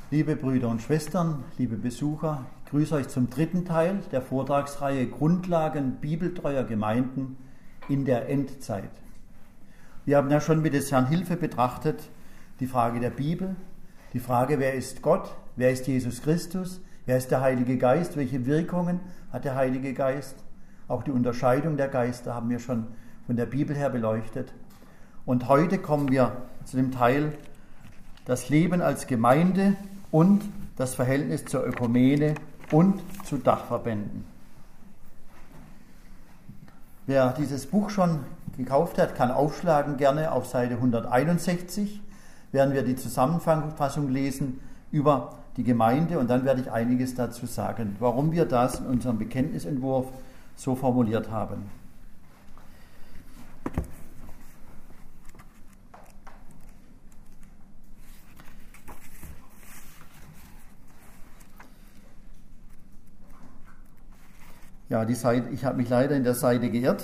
Liebe Brüder und Schwestern, liebe Besucher, ich grüße euch zum dritten Teil der Vortragsreihe Grundlagen bibeltreuer Gemeinden in der Endzeit. Wir haben ja schon mit des Herrn Hilfe betrachtet die Frage der Bibel, die Frage, wer ist Gott, wer ist Jesus Christus, wer ist der Heilige Geist, welche Wirkungen hat der Heilige Geist. Auch die Unterscheidung der Geister haben wir schon von der Bibel her beleuchtet. Und heute kommen wir zu dem Teil das Leben als Gemeinde und das Verhältnis zur Ökumene und zu Dachverbänden. Wer dieses Buch schon gekauft hat, kann aufschlagen gerne auf Seite 161, werden wir die Zusammenfassung lesen über die Gemeinde und dann werde ich einiges dazu sagen, warum wir das in unserem Bekenntnisentwurf so formuliert haben. Ja, die Seite, ich habe mich leider in der Seite geirrt.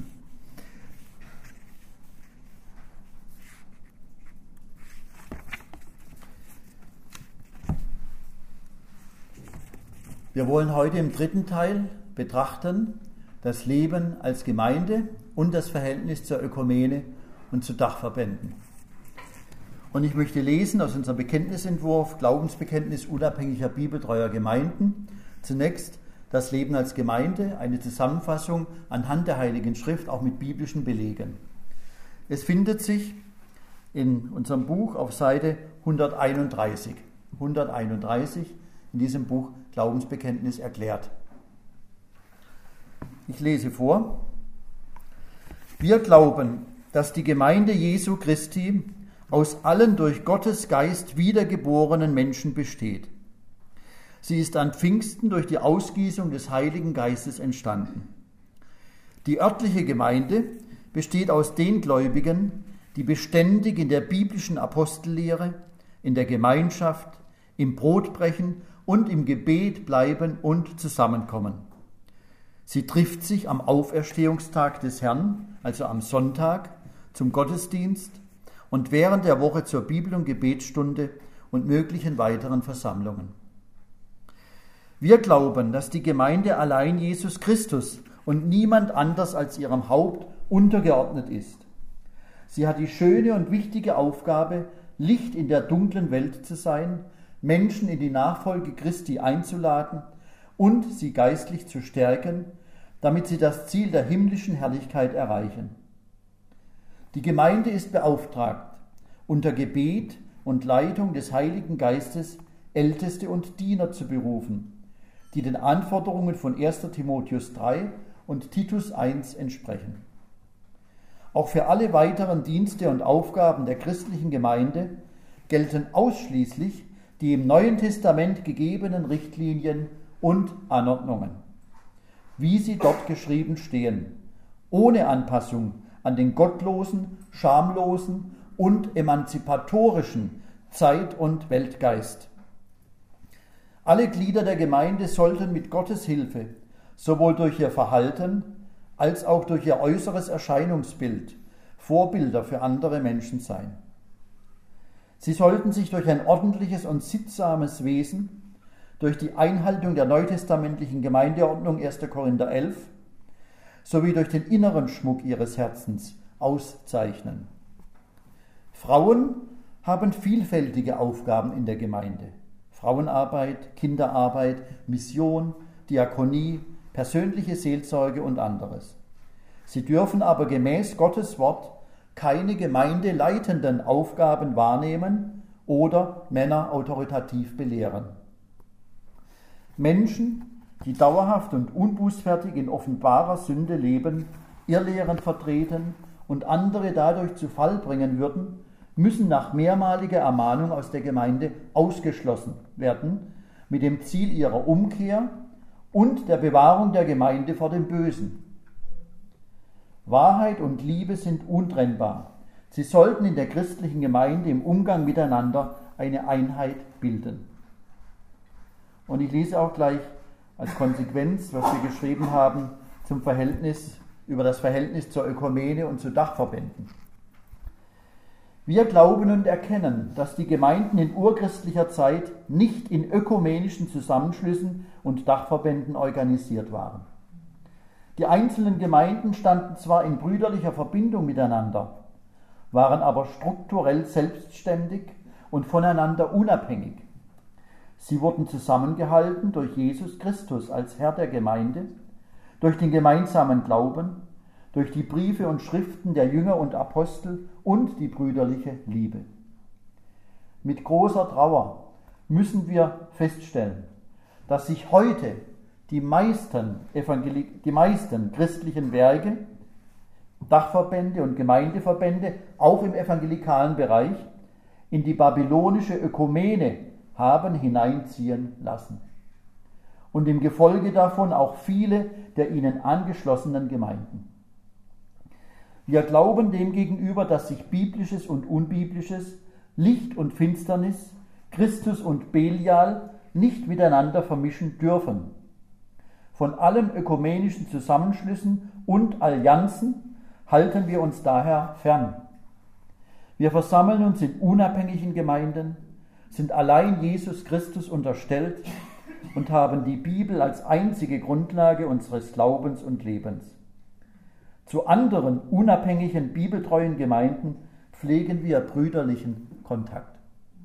Wir wollen heute im dritten Teil betrachten das Leben als Gemeinde und das Verhältnis zur Ökumene und zu Dachverbänden. Und ich möchte lesen aus unserem Bekenntnisentwurf Glaubensbekenntnis unabhängiger bibeltreuer Gemeinden. Zunächst das Leben als Gemeinde, eine Zusammenfassung anhand der Heiligen Schrift, auch mit biblischen Belegen. Es findet sich in unserem Buch auf Seite 131. 131 in diesem Buch Glaubensbekenntnis erklärt. Ich lese vor. Wir glauben, dass die Gemeinde Jesu Christi aus allen durch Gottes Geist wiedergeborenen Menschen besteht. Sie ist an Pfingsten durch die Ausgießung des Heiligen Geistes entstanden. Die örtliche Gemeinde besteht aus den Gläubigen, die beständig in der biblischen Apostellehre, in der Gemeinschaft, im Brotbrechen und im Gebet bleiben und zusammenkommen. Sie trifft sich am Auferstehungstag des Herrn, also am Sonntag, zum Gottesdienst und während der Woche zur Bibel- und Gebetsstunde und möglichen weiteren Versammlungen. Wir glauben, dass die Gemeinde allein Jesus Christus und niemand anders als ihrem Haupt untergeordnet ist. Sie hat die schöne und wichtige Aufgabe, Licht in der dunklen Welt zu sein, Menschen in die Nachfolge Christi einzuladen und sie geistlich zu stärken, damit sie das Ziel der himmlischen Herrlichkeit erreichen. Die Gemeinde ist beauftragt, unter Gebet und Leitung des Heiligen Geistes Älteste und Diener zu berufen, die den Anforderungen von 1. Timotheus 3 und Titus 1 entsprechen. Auch für alle weiteren Dienste und Aufgaben der christlichen Gemeinde gelten ausschließlich die im Neuen Testament gegebenen Richtlinien und Anordnungen, wie sie dort geschrieben stehen, ohne Anpassung an den gottlosen, schamlosen und emanzipatorischen Zeit- und Weltgeist. Alle Glieder der Gemeinde sollten mit Gottes Hilfe sowohl durch ihr Verhalten als auch durch ihr äußeres Erscheinungsbild Vorbilder für andere Menschen sein. Sie sollten sich durch ein ordentliches und sittsames Wesen, durch die Einhaltung der neutestamentlichen Gemeindeordnung 1. Korinther 11 sowie durch den inneren Schmuck ihres Herzens auszeichnen. Frauen haben vielfältige Aufgaben in der Gemeinde. Frauenarbeit, Kinderarbeit, Mission, Diakonie, persönliche Seelsorge und anderes. Sie dürfen aber gemäß Gottes Wort keine gemeindeleitenden Aufgaben wahrnehmen oder Männer autoritativ belehren. Menschen, die dauerhaft und unbußfertig in offenbarer Sünde leben, Irrlehren vertreten und andere dadurch zu Fall bringen würden, müssen nach mehrmaliger Ermahnung aus der Gemeinde ausgeschlossen werden, mit dem Ziel ihrer Umkehr und der Bewahrung der Gemeinde vor dem Bösen. Wahrheit und Liebe sind untrennbar. Sie sollten in der christlichen Gemeinde im Umgang miteinander eine Einheit bilden. Und ich lese auch gleich als Konsequenz, was wir geschrieben haben, zum Verhältnis, über das Verhältnis zur Ökumene und zu Dachverbänden. Wir glauben und erkennen, dass die Gemeinden in urchristlicher Zeit nicht in ökumenischen Zusammenschlüssen und Dachverbänden organisiert waren. Die einzelnen Gemeinden standen zwar in brüderlicher Verbindung miteinander, waren aber strukturell selbstständig und voneinander unabhängig. Sie wurden zusammengehalten durch Jesus Christus als Herr der Gemeinde, durch den gemeinsamen Glauben, durch die Briefe und Schriften der Jünger und Apostel und die brüderliche Liebe. Mit großer Trauer müssen wir feststellen, dass sich heute die meisten christlichen Werke, Dachverbände und Gemeindeverbände, auch im evangelikalen Bereich, in die babylonische Ökumene haben hineinziehen lassen. Und im Gefolge davon auch viele der ihnen angeschlossenen Gemeinden. Wir glauben demgegenüber, dass sich Biblisches und Unbiblisches, Licht und Finsternis, Christus und Belial nicht miteinander vermischen dürfen. Von allen ökumenischen Zusammenschlüssen und Allianzen halten wir uns daher fern. Wir versammeln uns in unabhängigen Gemeinden, sind allein Jesus Christus unterstellt und haben die Bibel als einzige Grundlage unseres Glaubens und Lebens. Zu anderen unabhängigen, bibeltreuen Gemeinden pflegen wir brüderlichen Kontakt.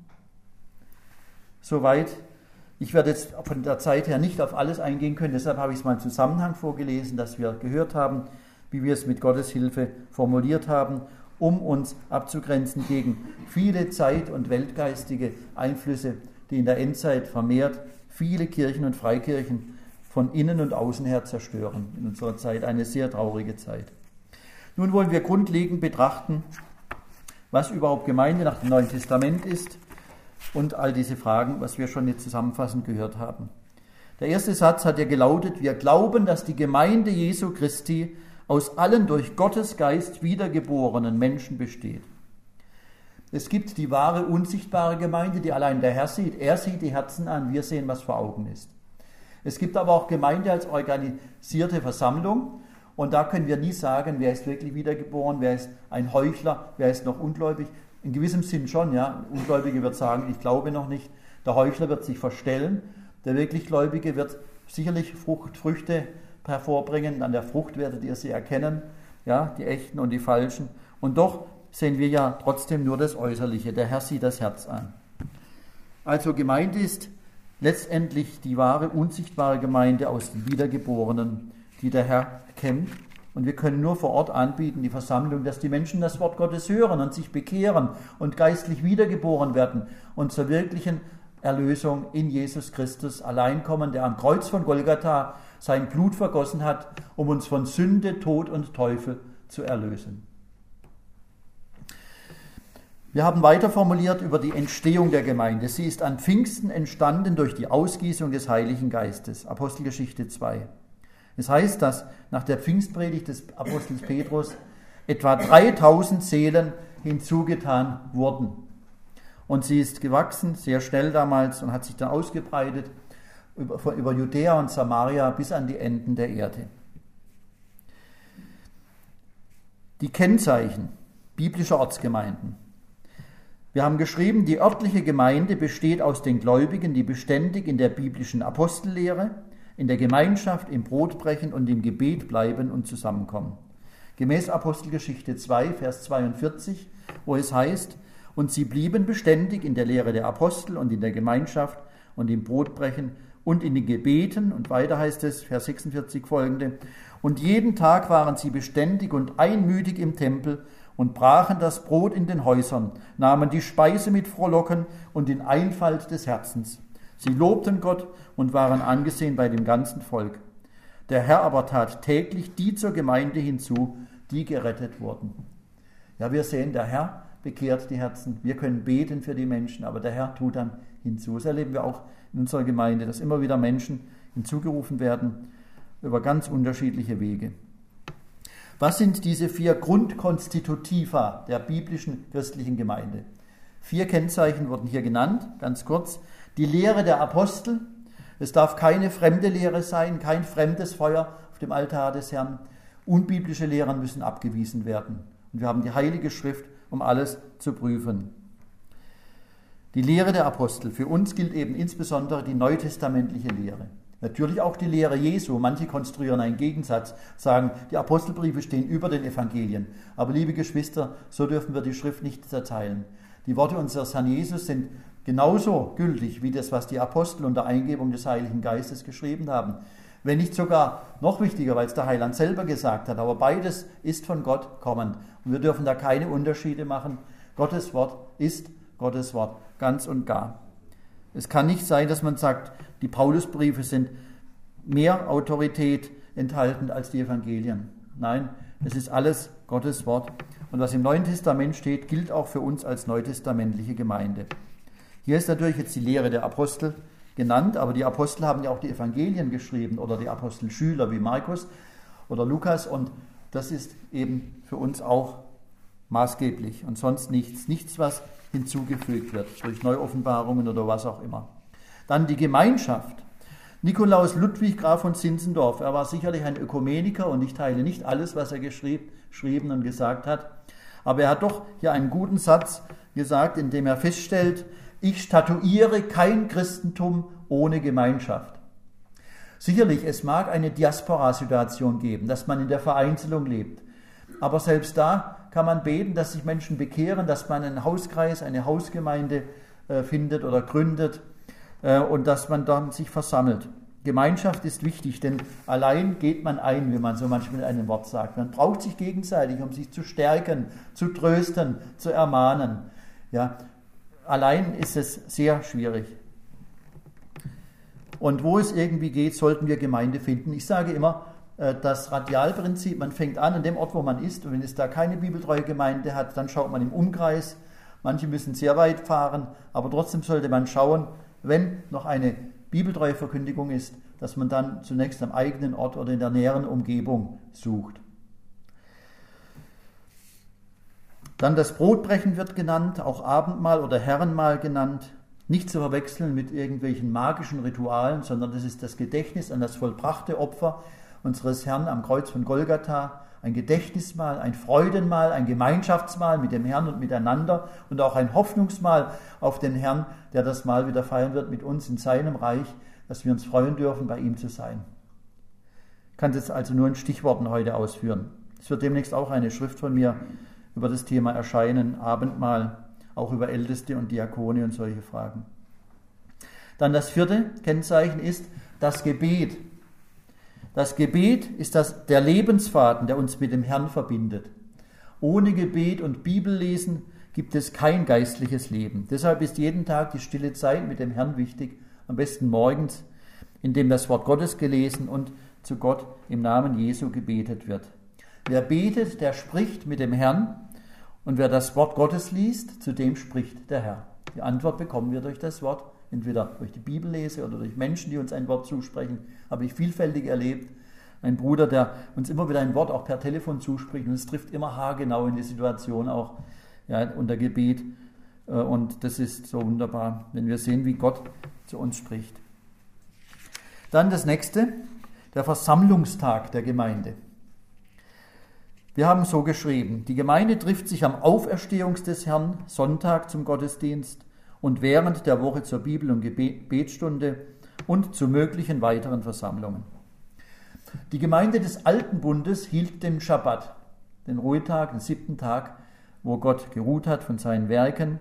Soweit. Ich werde jetzt von der Zeit her nicht auf alles eingehen können, deshalb habe ich es mal im Zusammenhang vorgelesen, dass wir gehört haben, wie wir es mit Gottes Hilfe formuliert haben, um uns abzugrenzen gegen viele zeit- und weltgeistige Einflüsse, die in der Endzeit vermehrt viele Kirchen und Freikirchen von innen und außen her zerstören. In unserer Zeit eine sehr traurige Zeit. Nun wollen wir grundlegend betrachten, was überhaupt Gemeinde nach dem Neuen Testament ist und all diese Fragen, was wir schon jetzt zusammenfassend gehört haben. Der erste Satz hat ja gelautet: Wir glauben, dass die Gemeinde Jesu Christi aus allen durch Gottes Geist wiedergeborenen Menschen besteht. Es gibt die wahre, unsichtbare Gemeinde, die allein der Herr sieht. Er sieht die Herzen an, wir sehen, was vor Augen ist. Es gibt aber auch Gemeinde als organisierte Versammlung. Und da können wir nie sagen, wer ist wirklich wiedergeboren, wer ist ein Heuchler, wer ist noch ungläubig. In gewissem Sinn schon, ja. Der Ungläubige wird sagen, ich glaube noch nicht. Der Heuchler wird sich verstellen. Der wirklich Gläubige wird sicherlich Früchte hervorbringen. An der Frucht werdet ihr sie erkennen, ja, die echten und die falschen. Und doch sehen wir ja trotzdem nur das Äußerliche. Der Herr sieht das Herz an. Also Gemeinde ist letztendlich die wahre, unsichtbare Gemeinde aus den Wiedergeborenen, die der Herr kennt. Und wir können nur vor Ort anbieten, die Versammlung, dass die Menschen das Wort Gottes hören und sich bekehren und geistlich wiedergeboren werden und zur wirklichen Erlösung in Jesus Christus allein kommen, der am Kreuz von Golgatha sein Blut vergossen hat, um uns von Sünde, Tod und Teufel zu erlösen. Wir haben weiter formuliert über die Entstehung der Gemeinde. Sie ist an Pfingsten entstanden durch die Ausgießung des Heiligen Geistes. Apostelgeschichte 2. Es heißt, dass nach der Pfingstpredigt des Apostels Petrus etwa 3000 Seelen hinzugetan wurden. Und sie ist gewachsen, sehr schnell damals, und hat sich dann ausgebreitet über Judäa und Samaria bis an die Enden der Erde. Die Kennzeichen biblischer Ortsgemeinden. Wir haben geschrieben, die örtliche Gemeinde besteht aus den Gläubigen, die beständig in der biblischen Apostellehre, in der Gemeinschaft, im Brotbrechen und im Gebet bleiben und zusammenkommen. Gemäß Apostelgeschichte 2, Vers 42, wo es heißt, und sie blieben beständig in der Lehre der Apostel und in der Gemeinschaft und im Brotbrechen und in den Gebeten. Und weiter heißt es, Vers 46 folgende, und jeden Tag waren sie beständig und einmütig im Tempel und brachen das Brot in den Häusern, nahmen die Speise mit Frohlocken und in Einfalt des Herzens. Sie lobten Gott und waren angesehen bei dem ganzen Volk. Der Herr aber tat täglich die zur Gemeinde hinzu, die gerettet wurden. Ja, wir sehen, der Herr bekehrt die Herzen. Wir können beten für die Menschen, aber der Herr tut dann hinzu. Das erleben wir auch in unserer Gemeinde, dass immer wieder Menschen hinzugerufen werden über ganz unterschiedliche Wege. Was sind diese 4 Grundkonstitutiva der biblischen christlichen Gemeinde? 4 Kennzeichen wurden hier genannt, ganz kurz. Die Lehre der Apostel. Es darf keine fremde Lehre sein, kein fremdes Feuer auf dem Altar des Herrn. Unbiblische Lehren müssen abgewiesen werden. Und wir haben die Heilige Schrift um alles zu prüfen. Die Lehre der Apostel. Für uns gilt eben insbesondere die neutestamentliche Lehre. Natürlich auch die Lehre Jesu. Manche konstruieren einen Gegensatz, sagen, die Apostelbriefe stehen über den Evangelien. Aber liebe Geschwister, so dürfen wir die Schrift nicht zerteilen. Die Worte unseres Herrn Jesus sind genauso gültig wie das, was die Apostel unter Eingebung des Heiligen Geistes geschrieben haben. Wenn nicht sogar noch wichtiger, weil es der Heiland selber gesagt hat. Aber beides ist von Gott kommend. Und wir dürfen da keine Unterschiede machen. Gottes Wort ist Gottes Wort, ganz und gar. Es kann nicht sein, dass man sagt, die Paulusbriefe sind mehr Autorität enthalten als die Evangelien. Nein, es ist alles Gottes Wort. Und was im Neuen Testament steht, gilt auch für uns als neutestamentliche Gemeinde. Hier ist natürlich jetzt die Lehre der Apostel genannt, aber die Apostel haben ja auch die Evangelien geschrieben oder die Apostelschüler wie Markus oder Lukas, und das ist eben für uns auch maßgeblich und sonst nichts. Nichts, was hinzugefügt wird durch Neuoffenbarungen oder was auch immer. Dann die Gemeinschaft. Nikolaus Ludwig, Graf von Zinzendorf, er war sicherlich ein Ökumeniker und ich teile nicht alles, was er geschrieben und gesagt hat, aber er hat doch hier einen guten Satz gesagt, in dem er feststellt, ich statuiere kein Christentum ohne Gemeinschaft. Sicherlich, es mag eine Diaspora-Situation geben, dass man in der Vereinzelung lebt, aber selbst da kann man beten, dass sich Menschen bekehren, dass man einen Hauskreis, eine Hausgemeinde findet oder gründet und dass man dann sich versammelt. Gemeinschaft ist wichtig, denn allein geht man ein, wie man so manchmal in einem Wort sagt. Man braucht sich gegenseitig, um sich zu stärken, zu trösten, zu ermahnen. Ja, allein ist es sehr schwierig. Und wo es irgendwie geht, sollten wir Gemeinde finden. Ich sage immer, das Radialprinzip, man fängt an dem Ort, wo man ist, und wenn es da keine bibeltreue Gemeinde hat, dann schaut man im Umkreis. Manche müssen sehr weit fahren, aber trotzdem sollte man schauen, wenn noch eine bibeltreue Verkündigung ist, dass man dann zunächst am eigenen Ort oder in der näheren Umgebung sucht. Dann das Brotbrechen wird genannt, auch Abendmahl oder Herrenmahl genannt. Nicht zu verwechseln mit irgendwelchen magischen Ritualen, sondern das ist das Gedächtnis an das vollbrachte Opfer unseres Herrn am Kreuz von Golgatha, ein Gedächtnismahl, ein Freudenmahl, ein Gemeinschaftsmahl mit dem Herrn und miteinander und auch ein Hoffnungsmahl auf den Herrn, der das Mahl wieder feiern wird mit uns in seinem Reich, dass wir uns freuen dürfen, bei ihm zu sein. Ich kann das also nur in Stichworten heute ausführen. Es wird demnächst auch eine Schrift von mir über das Thema erscheinen, Abendmahl, auch über Älteste und Diakone und solche Fragen. Dann das vierte Kennzeichen ist das Gebet. Das Gebet ist der Lebensfaden, der uns mit dem Herrn verbindet. Ohne Gebet und Bibellesen gibt es kein geistliches Leben. Deshalb ist jeden Tag die stille Zeit mit dem Herrn wichtig, am besten morgens, in dem das Wort Gottes gelesen und zu Gott im Namen Jesu gebetet wird. Wer betet, der spricht mit dem Herrn, und wer das Wort Gottes liest, zu dem spricht der Herr. Die Antwort bekommen wir durch das Wort, entweder durch die Bibellese oder durch Menschen, die uns ein Wort zusprechen. Habe ich vielfältig erlebt. Ein Bruder, der uns immer wieder ein Wort auch per Telefon zuspricht, und es trifft immer haargenau in die Situation auch, ja, unter Gebet. Und das ist so wunderbar, wenn wir sehen, wie Gott zu uns spricht. Dann das nächste, der Versammlungstag der Gemeinde. Wir haben so geschrieben, die Gemeinde trifft sich am Auferstehungs des Herrn, Sonntag zum Gottesdienst und während der Woche zur Bibel- und Gebetsstunde und zu möglichen weiteren Versammlungen. Die Gemeinde des Alten Bundes hielt den Schabbat, den Ruhetag, den 7. Tag, wo Gott geruht hat von seinen Werken.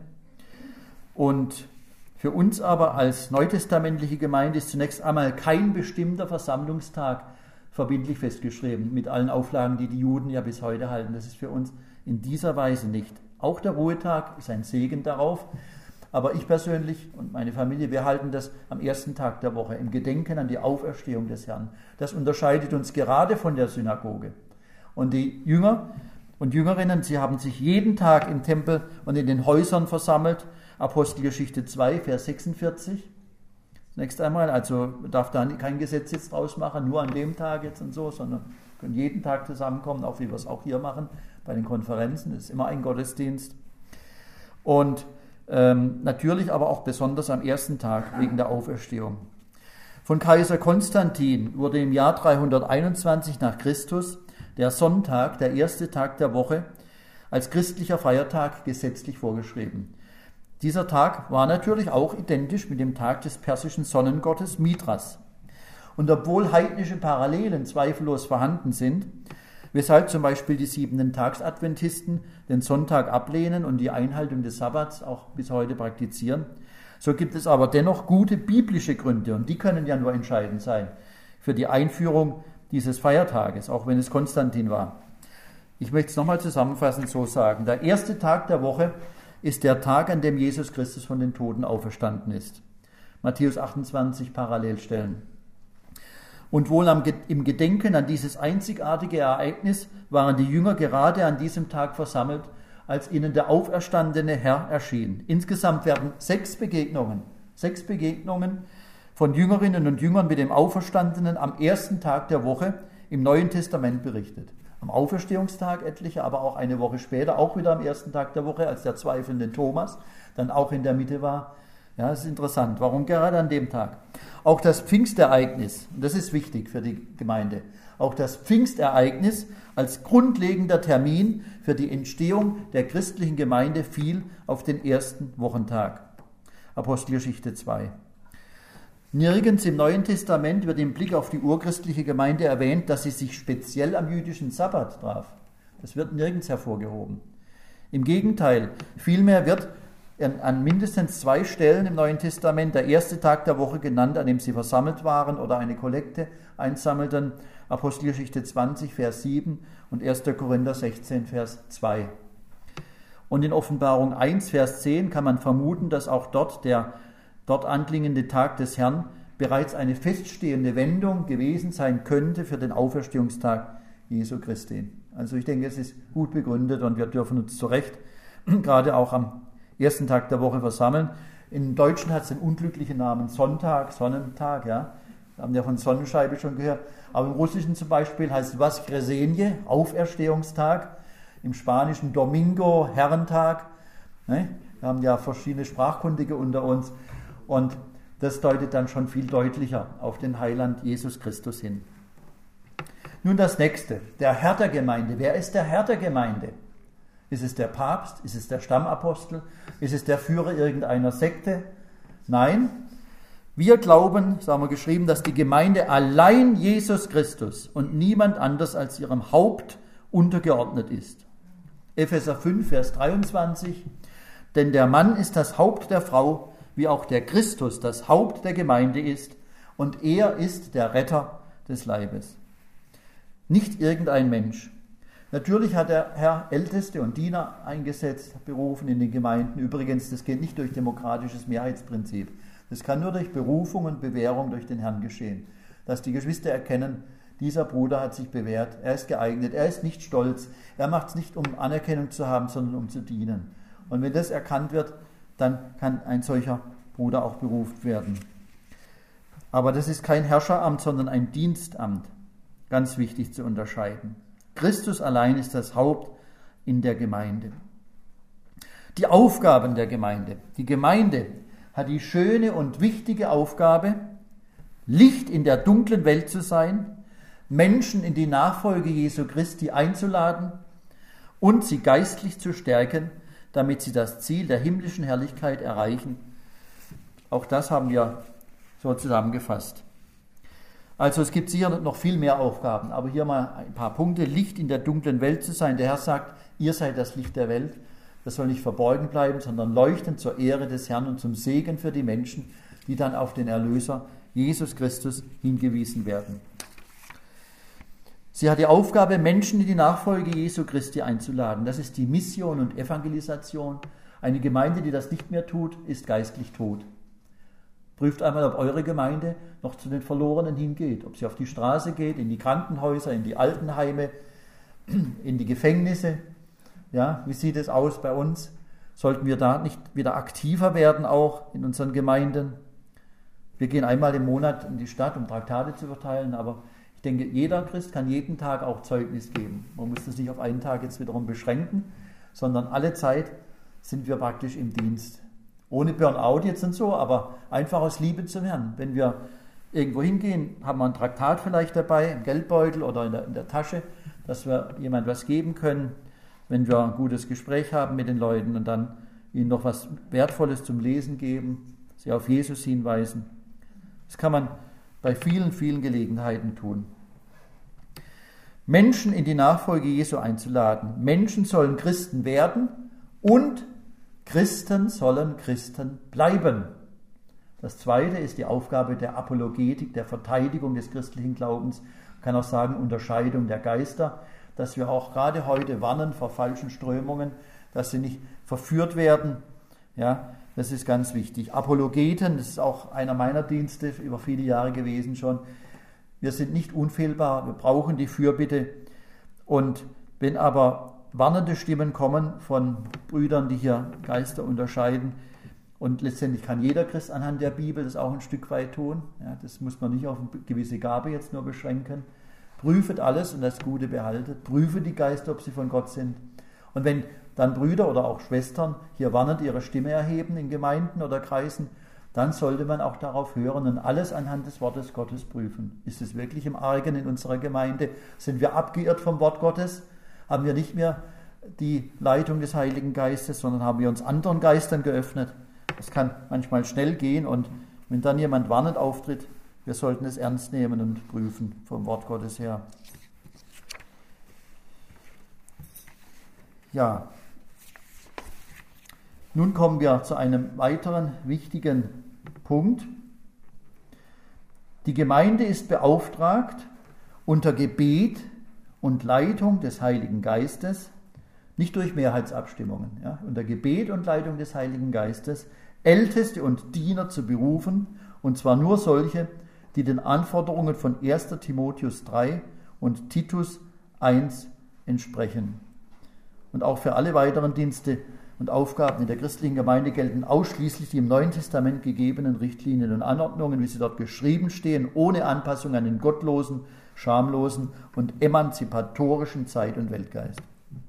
Und für uns aber als neutestamentliche Gemeinde ist zunächst einmal kein bestimmter Versammlungstag verbindlich festgeschrieben, mit allen Auflagen, die die Juden ja bis heute halten. Das ist für uns in dieser Weise nicht. Auch der Ruhetag ist ein Segen darauf, aber ich persönlich und meine Familie, wir halten das am ersten Tag der Woche, im Gedenken an die Auferstehung des Herrn. Das unterscheidet uns gerade von der Synagoge. Und die Jünger und Jüngerinnen, sie haben sich jeden Tag im Tempel und in den Häusern versammelt. Apostelgeschichte 2, Vers 46. Zunächst einmal, also darf da kein Gesetz jetzt draus machen, nur an dem Tag jetzt und so, sondern können jeden Tag zusammenkommen, auch wie wir es auch hier machen, bei den Konferenzen. Das ist immer ein Gottesdienst. Und natürlich aber auch besonders am ersten Tag wegen der Auferstehung. Von Kaiser Konstantin wurde im Jahr 321 nach Christus der Sonntag, der erste Tag der Woche, als christlicher Feiertag gesetzlich vorgeschrieben. Dieser Tag war natürlich auch identisch mit dem Tag des persischen Sonnengottes Mithras. Und obwohl heidnische Parallelen zweifellos vorhanden sind, weshalb zum Beispiel die Siebenten-Tags-Adventisten den Sonntag ablehnen und die Einhaltung des Sabbats auch bis heute praktizieren, so gibt es aber dennoch gute biblische Gründe, und die können ja nur entscheidend sein für die Einführung dieses Feiertages, auch wenn es Konstantin war. Ich möchte es nochmal zusammenfassend so sagen. Der erste Tag der Woche ist der Tag, an dem Jesus Christus von den Toten auferstanden ist. Matthäus 28 Parallelstellen. Und wohl im Gedenken an dieses einzigartige Ereignis waren die Jünger gerade an diesem Tag versammelt, als ihnen der auferstandene Herr erschien. Insgesamt werden 6 Begegnungen von Jüngerinnen und Jüngern mit dem Auferstandenen am ersten Tag der Woche im Neuen Testament berichtet. Am Auferstehungstag etliche, aber auch eine Woche später, auch wieder am ersten Tag der Woche, als der zweifelnde Thomas dann auch in der Mitte war. Ja, das ist interessant. Warum gerade an dem Tag? Auch das Pfingstereignis, und das ist wichtig für die Gemeinde, auch das Pfingstereignis als grundlegender Termin für die Entstehung der christlichen Gemeinde fiel auf den ersten Wochentag. Apostelgeschichte 2. Nirgends im Neuen Testament wird im Blick auf die urchristliche Gemeinde erwähnt, dass sie sich speziell am jüdischen Sabbat traf. Das wird nirgends hervorgehoben. Im Gegenteil, vielmehr wird an mindestens 2 Stellen im Neuen Testament der erste Tag der Woche genannt, an dem sie versammelt waren oder eine Kollekte einsammelten. Apostelgeschichte 20, Vers 7 und 1. Korinther 16, Vers 2. Und in Offenbarung 1, Vers 10 kann man vermuten, dass auch der dort anklingende Tag des Herrn bereits eine feststehende Wendung gewesen sein könnte für den Auferstehungstag Jesu Christi. Also ich denke, es ist gut begründet und wir dürfen uns zu Recht gerade auch am ersten Tag der Woche versammeln. Im Deutschen hat es den unglücklichen Namen Sonntag, Sonnentag, ja. Wir haben ja von Sonnenscheibe schon gehört. Aber im Russischen zum Beispiel heißt es Воскресенье, Auferstehungstag. Im Spanischen Domingo, Herrentag. Ne? Wir haben ja verschiedene Sprachkundige unter uns. Und das deutet dann schon viel deutlicher auf den Heiland Jesus Christus hin. Nun das nächste, der Herr der Gemeinde. Wer ist der Herr der Gemeinde? Ist es der Papst? Ist es der Stammapostel? Ist es der Führer irgendeiner Sekte? Nein, wir glauben, so haben wir geschrieben, dass die Gemeinde allein Jesus Christus und niemand anders als ihrem Haupt untergeordnet ist. Epheser 5, Vers 23, denn der Mann ist das Haupt der Frau, wie auch der Christus das Haupt der Gemeinde ist, und er ist der Retter des Leibes. Nicht irgendein Mensch. Natürlich hat der Herr Älteste und Diener eingesetzt, berufen in den Gemeinden. Übrigens, das geht nicht durch demokratisches Mehrheitsprinzip. Das kann nur durch Berufung und Bewährung durch den Herrn geschehen. Dass die Geschwister erkennen, dieser Bruder hat sich bewährt, er ist geeignet, er ist nicht stolz, er macht es nicht, um Anerkennung zu haben, sondern um zu dienen. Und wenn das erkannt wird, dann kann ein solcher Bruder auch berufen werden. Aber das ist kein Herrscheramt, sondern ein Dienstamt. Ganz wichtig zu unterscheiden. Christus allein ist das Haupt in der Gemeinde. Die Aufgaben der Gemeinde. Die Gemeinde hat die schöne und wichtige Aufgabe, Licht in der dunklen Welt zu sein, Menschen in die Nachfolge Jesu Christi einzuladen und sie geistlich zu stärken, damit sie das Ziel der himmlischen Herrlichkeit erreichen. Auch das haben wir so zusammengefasst. Also es gibt sicher noch viel mehr Aufgaben, aber hier mal ein paar Punkte. Licht in der dunklen Welt zu sein. Der Herr sagt, ihr seid das Licht der Welt. Das soll nicht verborgen bleiben, sondern leuchten zur Ehre des Herrn und zum Segen für die Menschen, die dann auf den Erlöser Jesus Christus hingewiesen werden. Sie hat die Aufgabe, Menschen in die Nachfolge Jesu Christi einzuladen. Das ist die Mission und Evangelisation. Eine Gemeinde, die das nicht mehr tut, ist geistlich tot. Prüft einmal, ob eure Gemeinde noch zu den Verlorenen hingeht, ob sie auf die Straße geht, in die Krankenhäuser, in die Altenheime, in die Gefängnisse. Ja, wie sieht es aus bei uns? Sollten wir da nicht wieder aktiver werden, auch in unseren Gemeinden? Wir gehen einmal im Monat in die Stadt, um Traktate zu verteilen, aber ich denke, jeder Christ kann jeden Tag auch Zeugnis geben. Man muss das nicht auf einen Tag jetzt wiederum beschränken, sondern alle Zeit sind wir praktisch im Dienst. Ohne Burnout jetzt und so, aber einfach aus Liebe zum Herrn. Wenn wir irgendwo hingehen, haben wir ein Traktat vielleicht dabei, im Geldbeutel oder in der Tasche, dass wir jemand was geben können. wenn wir ein gutes Gespräch haben mit den Leuten und dann ihnen noch was Wertvolles zum Lesen geben, sie auf Jesus hinweisen. Das kann man bei vielen, vielen Gelegenheiten tun. Menschen in die Nachfolge Jesu einzuladen. Menschen sollen Christen werden und Christen sollen Christen bleiben. Das zweite ist die Aufgabe der Apologetik, der Verteidigung des christlichen Glaubens. Man kann auch sagen, Unterscheidung der Geister, dass wir auch gerade heute warnen vor falschen Strömungen, dass sie nicht verführt werden. Ja, das ist ganz wichtig. Apologeten, das ist auch einer meiner Dienste über viele Jahre gewesen schon. Wir sind nicht unfehlbar, wir brauchen die Fürbitte. Und wenn aber warnende Stimmen kommen von Brüdern, die hier Geister unterscheiden, und letztendlich kann jeder Christ anhand der Bibel das auch ein Stück weit tun. Ja, das muss man nicht auf eine gewisse Gabe jetzt nur beschränken. Prüfet alles und das Gute behaltet. Prüfet die Geister, ob sie von Gott sind. Und wenn dann Brüder oder auch Schwestern hier warnend ihre Stimme erheben in Gemeinden oder Kreisen, dann sollte man auch darauf hören und alles anhand des Wortes Gottes prüfen. Ist es wirklich im Argen in unserer Gemeinde? Sind wir abgeirrt vom Wort Gottes? Haben wir nicht mehr die Leitung des Heiligen Geistes, sondern haben wir uns anderen Geistern geöffnet? Das kann manchmal schnell gehen und wenn dann jemand warnend auftritt, wir sollten es ernst nehmen und prüfen vom Wort Gottes her. Ja, nun kommen wir zu einem weiteren wichtigen Punkt. Die Gemeinde ist beauftragt, unter Gebet und Leitung des Heiligen Geistes, nicht durch Mehrheitsabstimmungen, ja, unter Gebet und Leitung des Heiligen Geistes, Älteste und Diener zu berufen, und zwar nur solche, die den Anforderungen von 1. Timotheus 3 und Titus 1 entsprechen. Und auch für alle weiteren Dienste und Aufgaben in der christlichen Gemeinde gelten ausschließlich die im Neuen Testament gegebenen Richtlinien und Anordnungen, wie sie dort geschrieben stehen, ohne Anpassung an den gottlosen, schamlosen und emanzipatorischen Zeit- und Weltgeist.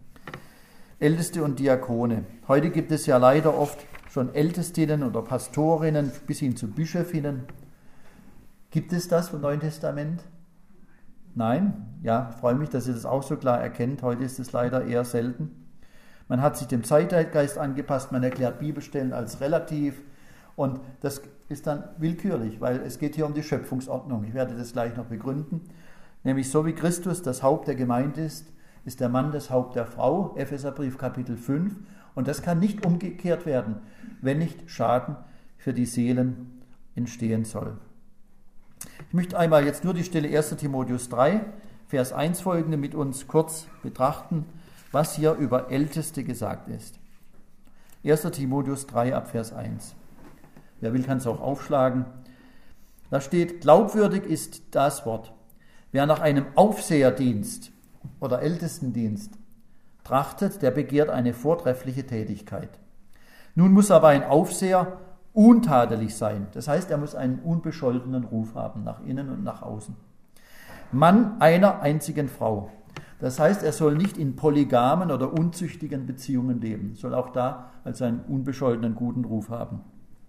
Älteste und Diakone. Heute gibt es ja leider oft schon Ältestinnen oder Pastorinnen bis hin zu Bischöfinnen. Gibt es das vom Neuen Testament? Nein? Ja, ich freue mich, dass ihr das auch so klar erkennt. Heute ist es leider eher selten. Man hat sich dem Zeitgeist angepasst, man erklärt Bibelstellen als relativ und das ist dann willkürlich, weil es geht hier um die Schöpfungsordnung. Ich werde das gleich noch begründen. Nämlich so wie Christus das Haupt der Gemeinde ist, ist der Mann das Haupt der Frau, Epheserbrief Kapitel 5. Und das kann nicht umgekehrt werden, wenn nicht Schaden für die Seelen entstehen soll. Ich möchte einmal jetzt nur die Stelle 1. Timotheus 3, Vers 1 folgende mit uns kurz betrachten, was hier über Älteste gesagt ist. 1. Timotheus 3 ab Vers 1. Wer will, kann es auch aufschlagen. Da steht, glaubwürdig ist das Wort. Wer nach einem Aufseherdienst oder Ältestendienst trachtet, der begehrt eine vortreffliche Tätigkeit. Nun muss aber ein Aufseher untadelig sein. Das heißt, er muss einen unbescholtenen Ruf haben, nach innen und nach außen. Mann einer einzigen Frau. Das heißt, er soll nicht in polygamen oder unzüchtigen Beziehungen leben, soll auch da also einen unbescholtenen guten Ruf haben.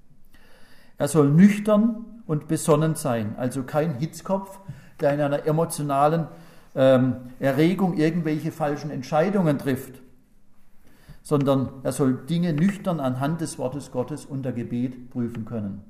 Er soll nüchtern und besonnen sein, also kein Hitzkopf, der in einer emotionalen Erregung irgendwelche falschen Entscheidungen trifft, sondern er soll Dinge nüchtern anhand des Wortes Gottes unter Gebet prüfen können.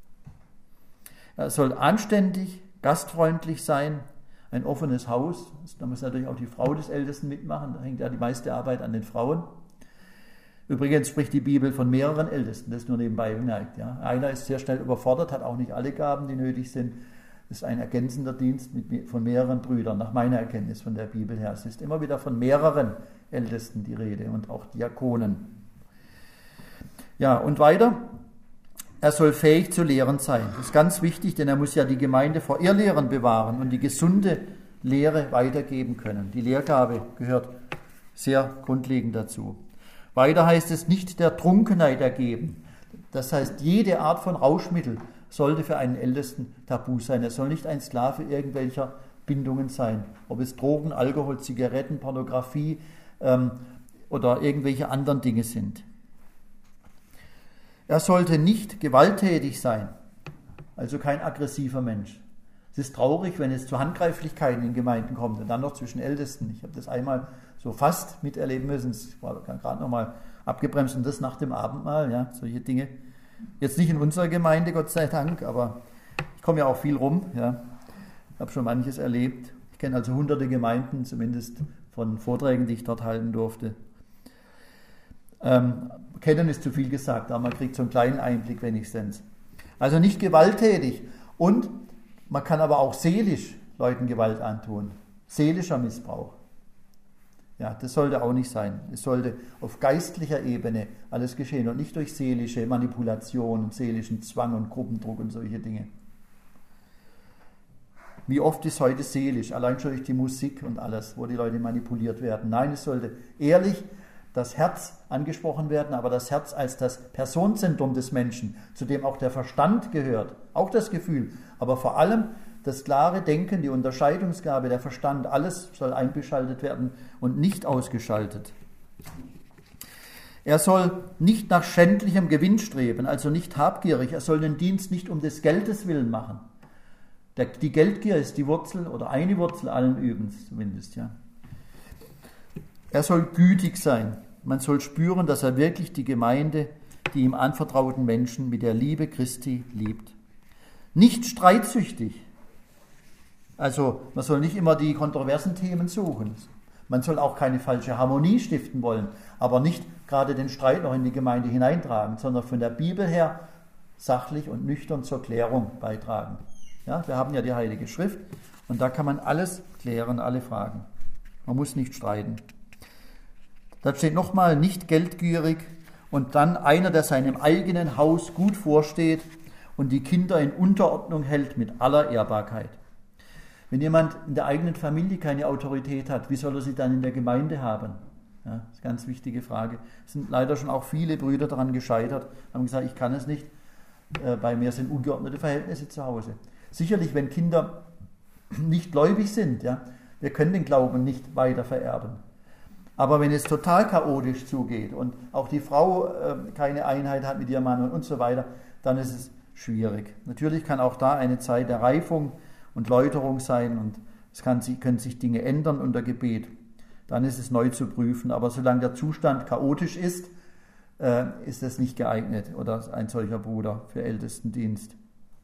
Er soll anständig, gastfreundlich sein, ein offenes Haus, da muss natürlich auch die Frau des Ältesten mitmachen, da hängt ja die meiste Arbeit an den Frauen. Übrigens spricht die Bibel von mehreren Ältesten, das nur nebenbei bemerkt. Ja. Einer ist sehr schnell überfordert, hat auch nicht alle Gaben, die nötig sind. Das ist ein ergänzender Dienst von mehreren Brüdern, nach meiner Erkenntnis von der Bibel her. Es ist immer wieder von mehreren Ältesten die Rede und auch Diakonen. Ja, und weiter, er soll fähig zu lehren sein. Das ist ganz wichtig, denn er muss ja die Gemeinde vor Irrlehren bewahren und die gesunde Lehre weitergeben können. Die Lehrgabe gehört sehr grundlegend dazu. Weiter heißt es, nicht der Trunkenheit ergeben. Das heißt, jede Art von Rauschmittel sollte für einen Ältesten tabu sein. Er soll nicht ein Sklave irgendwelcher Bindungen sein. Ob es Drogen, Alkohol, Zigaretten, Pornografie oder irgendwelche anderen Dinge sind. Er sollte nicht gewalttätig sein, also kein aggressiver Mensch, Es ist traurig, wenn es zu Handgreiflichkeiten in Gemeinden kommt und dann noch zwischen Ältesten. Ich habe das einmal so fast miterleben müssen. Es war gerade noch mal abgebremst und das nach dem Abendmahl, ja, solche Dinge. Jetzt nicht in unserer Gemeinde, Gott sei Dank, aber ich komme ja auch viel rum, ja. Ich habe schon manches erlebt. Ich kenne also hunderte Gemeinden, zumindest von Vorträgen, die ich dort halten durfte. Kennen ist zu viel gesagt, aber man kriegt so einen kleinen Einblick wenigstens. Also nicht gewalttätig. Und man kann aber auch seelisch Leuten Gewalt antun. Seelischer Missbrauch. Ja, das sollte auch nicht sein. Es sollte auf geistlicher Ebene alles geschehen und nicht durch seelische Manipulation und seelischen Zwang und Gruppendruck und solche Dinge. Wie oft ist heute seelisch, allein schon durch die Musik und alles, wo die Leute manipuliert werden. Nein, es sollte ehrlich das Herz angesprochen werden, aber das Herz als das Personenzentrum des Menschen, zu dem auch der Verstand gehört, auch das Gefühl, aber vor allem das klare Denken, die Unterscheidungsgabe, der Verstand, alles soll eingeschaltet werden und nicht ausgeschaltet. Er soll nicht nach schändlichem Gewinn streben, also nicht habgierig, er soll den Dienst nicht um des Geldes willen machen. Die Geldgier ist die Wurzel oder eine Wurzel allen Übens zumindest, ja. Er soll gütig sein. Man soll spüren, dass er wirklich die Gemeinde, die ihm anvertrauten Menschen mit der Liebe Christi liebt. Nicht streitsüchtig. Also man soll nicht immer die kontroversen Themen suchen. Man soll auch keine falsche Harmonie stiften wollen, aber nicht gerade den Streit noch in die Gemeinde hineintragen, sondern von der Bibel her sachlich und nüchtern zur Klärung beitragen. Ja, wir haben ja die Heilige Schrift und da kann man alles klären, alle Fragen. Man muss nicht streiten. Da steht nochmal, nicht geldgierig und dann einer, der seinem eigenen Haus gut vorsteht und die Kinder in Unterordnung hält mit aller Ehrbarkeit. Wenn jemand in der eigenen Familie keine Autorität hat, wie soll er sie dann in der Gemeinde haben? Ja, das ist eine ganz wichtige Frage. Es sind leider schon auch viele Brüder daran gescheitert, haben gesagt, ich kann es nicht, bei mir sind ungeordnete Verhältnisse zu Hause. Sicherlich, wenn Kinder nicht gläubig sind, ja, wir können den Glauben nicht weiter vererben. Aber wenn es total chaotisch zugeht und auch die Frau keine Einheit hat mit ihrem Mann und so weiter, dann ist es schwierig. Natürlich kann auch da eine Zeit der Reifung und Läuterung sein und können sich Dinge ändern unter Gebet. Dann ist es neu zu prüfen. Aber solange der Zustand chaotisch ist, ist es nicht geeignet oder ein solcher Bruder für Ältestendienst.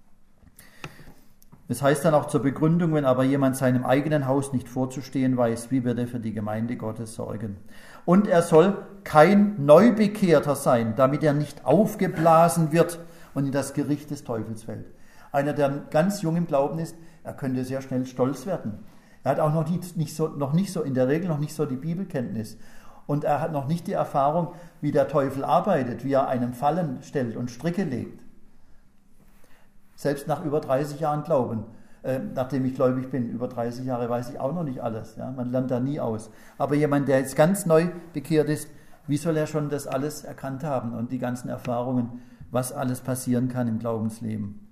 Das heißt dann auch zur Begründung, wenn aber jemand seinem eigenen Haus nicht vorzustehen weiß, wie wird er für die Gemeinde Gottes sorgen? Und er soll kein Neubekehrter sein, damit er nicht aufgeblasen wird und in das Gericht des Teufels fällt. Einer, der ganz jung im Glauben ist, er könnte sehr schnell stolz werden. Er hat auch noch nicht so in der Regel noch nicht so die Bibelkenntnis. Und er hat noch nicht die Erfahrung, wie der Teufel arbeitet, wie er einem Fallen stellt und Stricke legt. Selbst nach über 30 Jahren Glauben, nachdem ich gläubig bin, über 30 Jahre weiß ich auch noch nicht alles. Ja? Man lernt da nie aus. Aber jemand, der jetzt ganz neu bekehrt ist, wie soll er schon das alles erkannt haben und die ganzen Erfahrungen, was alles passieren kann im Glaubensleben?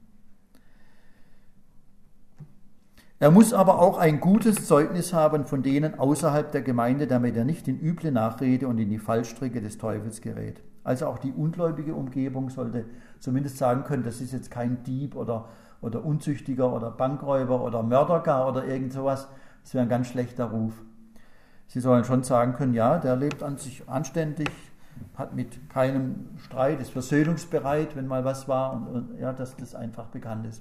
Er muss aber auch ein gutes Zeugnis haben von denen außerhalb der Gemeinde, damit er nicht in üble Nachrede und in die Fallstricke des Teufels gerät. Also auch die ungläubige Umgebung sollte zumindest sagen können, das ist jetzt kein Dieb oder Unzüchtiger oder Bankräuber oder Mörder gar oder irgend sowas. Das wäre ein ganz schlechter Ruf. Sie sollen schon sagen können, ja, der lebt an sich anständig, hat mit keinem Streit, ist versöhnungsbereit, wenn mal was war und ja, dass das einfach bekannt ist.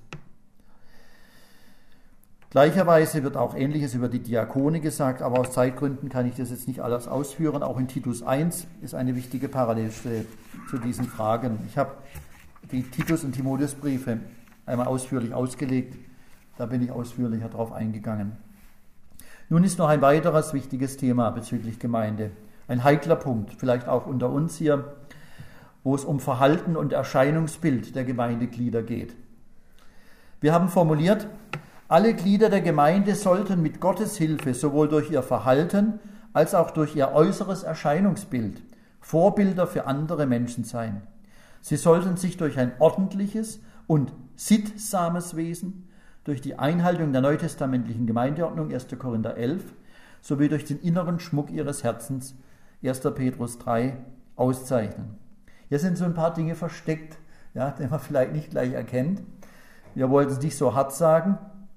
Gleicherweise wird auch Ähnliches über die Diakone gesagt, aber aus Zeitgründen kann ich das jetzt nicht alles ausführen. Auch in Titus 1 ist eine wichtige Parallelstelle zu diesen Fragen. Ich habe die Titus- und Timotheusbriefe einmal ausführlich ausgelegt, da bin ich ausführlicher drauf eingegangen. Nun ist noch ein weiteres wichtiges Thema bezüglich Gemeinde, ein heikler Punkt, vielleicht auch unter uns hier, wo es um Verhalten und Erscheinungsbild der Gemeindeglieder geht. Wir haben formuliert, alle Glieder der Gemeinde sollten mit Gottes Hilfe sowohl durch ihr Verhalten als auch durch ihr äußeres Erscheinungsbild Vorbilder für andere Menschen sein. Sie sollten sich durch ein ordentliches und sittsames Wesen, durch die Einhaltung der neutestamentlichen Gemeindeordnung 1. Korinther 11 sowie durch den inneren Schmuck ihres Herzens 1. Petrus 3 auszeichnen. Hier sind so ein paar Dinge versteckt, ja, die man vielleicht nicht gleich erkennt. Wir wollten es nicht so hart sagen,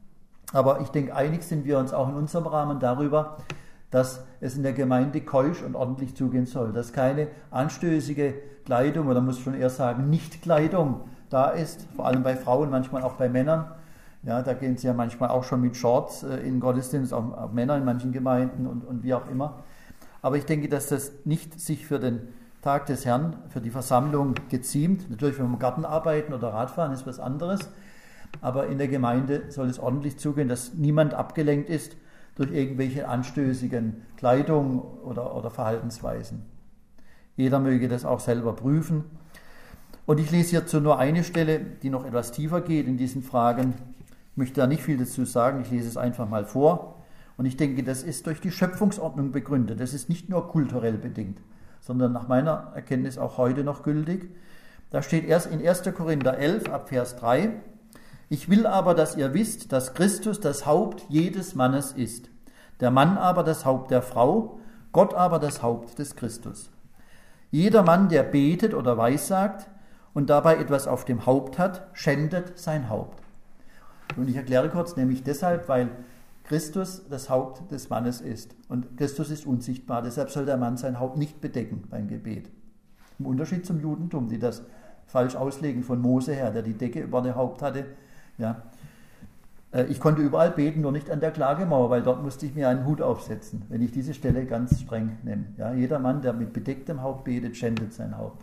Aber ich denke, einig sind wir uns auch in unserem Rahmen darüber, dass es in der Gemeinde keusch und ordentlich zugehen soll, dass keine anstößige Kleidung, oder muss schon eher sagen Nicht-Kleidung da ist, vor allem bei Frauen, manchmal auch bei Männern. Ja, da gehen sie ja manchmal auch schon mit Shorts in Gottesdienst, auch Männer in manchen Gemeinden und wie auch immer. Aber ich denke, dass das nicht sich für den Tag des Herrn, für die Versammlung geziemt. Natürlich, wenn wir im Garten arbeiten oder Radfahren, ist was anderes. Aber in der Gemeinde soll es ordentlich zugehen, dass niemand abgelenkt ist durch irgendwelche anstößigen Kleidung oder Verhaltensweisen. Jeder möge das auch selber prüfen. Und ich lese hierzu nur eine Stelle, die noch etwas tiefer geht in diesen Fragen. Ich möchte da nicht viel dazu sagen, ich lese es einfach mal vor. Und ich denke, das ist durch die Schöpfungsordnung begründet. Das ist nicht nur kulturell bedingt, sondern nach meiner Erkenntnis auch heute noch gültig. Da steht erst in 1. Korinther 11 ab Vers 3: Ich will aber, dass ihr wisst, dass Christus das Haupt jedes Mannes ist, der Mann aber das Haupt der Frau, Gott aber das Haupt des Christus. Jeder Mann, der betet oder weissagt und dabei etwas auf dem Haupt hat, schändet sein Haupt. Und ich erkläre kurz, nämlich deshalb, weil Christus das Haupt des Mannes ist. Und Christus ist unsichtbar, deshalb soll der Mann sein Haupt nicht bedecken beim Gebet. Im Unterschied zum Judentum, die das falsch auslegen von Mose her, der die Decke über dem Haupt hatte. Ja. Ich konnte überall beten, nur nicht an der Klagemauer, weil dort musste ich mir einen Hut aufsetzen, wenn ich diese Stelle ganz streng nehme. Ja, jeder Mann, der mit bedecktem Haupt betet, schändet sein Haupt.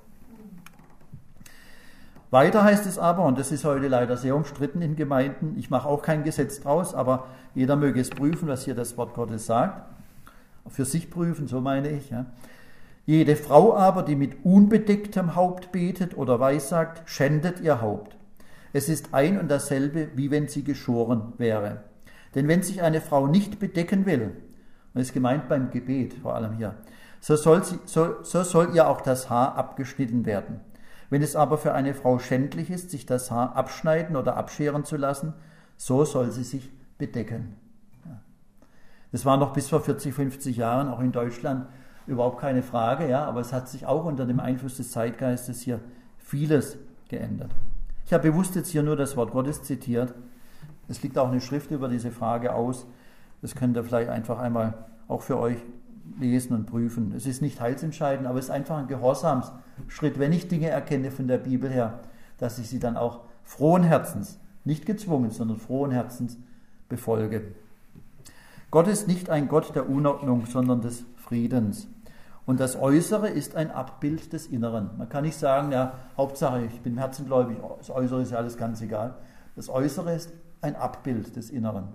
Weiter heißt es aber, und das ist heute leider sehr umstritten in Gemeinden, ich mache auch kein Gesetz draus, aber jeder möge es prüfen, was hier das Wort Gottes sagt. Für sich prüfen, so meine ich. Ja. Jede Frau aber, die mit unbedecktem Haupt betet oder weissagt, schändet ihr Haupt. Es ist ein und dasselbe, wie wenn sie geschoren wäre. Denn wenn sich eine Frau nicht bedecken will, und ist gemeint beim Gebet vor allem hier, so soll ihr auch das Haar abgeschnitten werden. Wenn es aber für eine Frau schändlich ist, sich das Haar abschneiden oder abscheren zu lassen, so soll sie sich bedecken. Das war noch bis vor 40, 50 Jahren, auch in Deutschland, überhaupt keine Frage, ja, aber es hat sich auch unter dem Einfluss des Zeitgeistes hier vieles geändert. Ich habe bewusst jetzt hier nur das Wort Gottes zitiert. Es liegt auch eine Schrift über diese Frage aus. Das könnt ihr vielleicht einfach einmal auch für euch lesen und prüfen. Es ist nicht heilsentscheidend, aber es ist einfach ein Gehorsamsschritt, wenn ich Dinge erkenne von der Bibel her, dass ich sie dann auch frohen Herzens, nicht gezwungen, sondern frohen Herzens befolge. Gott ist nicht ein Gott der Unordnung, sondern des Friedens. Und das Äußere ist ein Abbild des Inneren. Man kann nicht sagen, ja, Hauptsache, ich bin im Herzen gläubig, das Äußere ist ja alles ganz egal. Das Äußere ist ein Abbild des Inneren.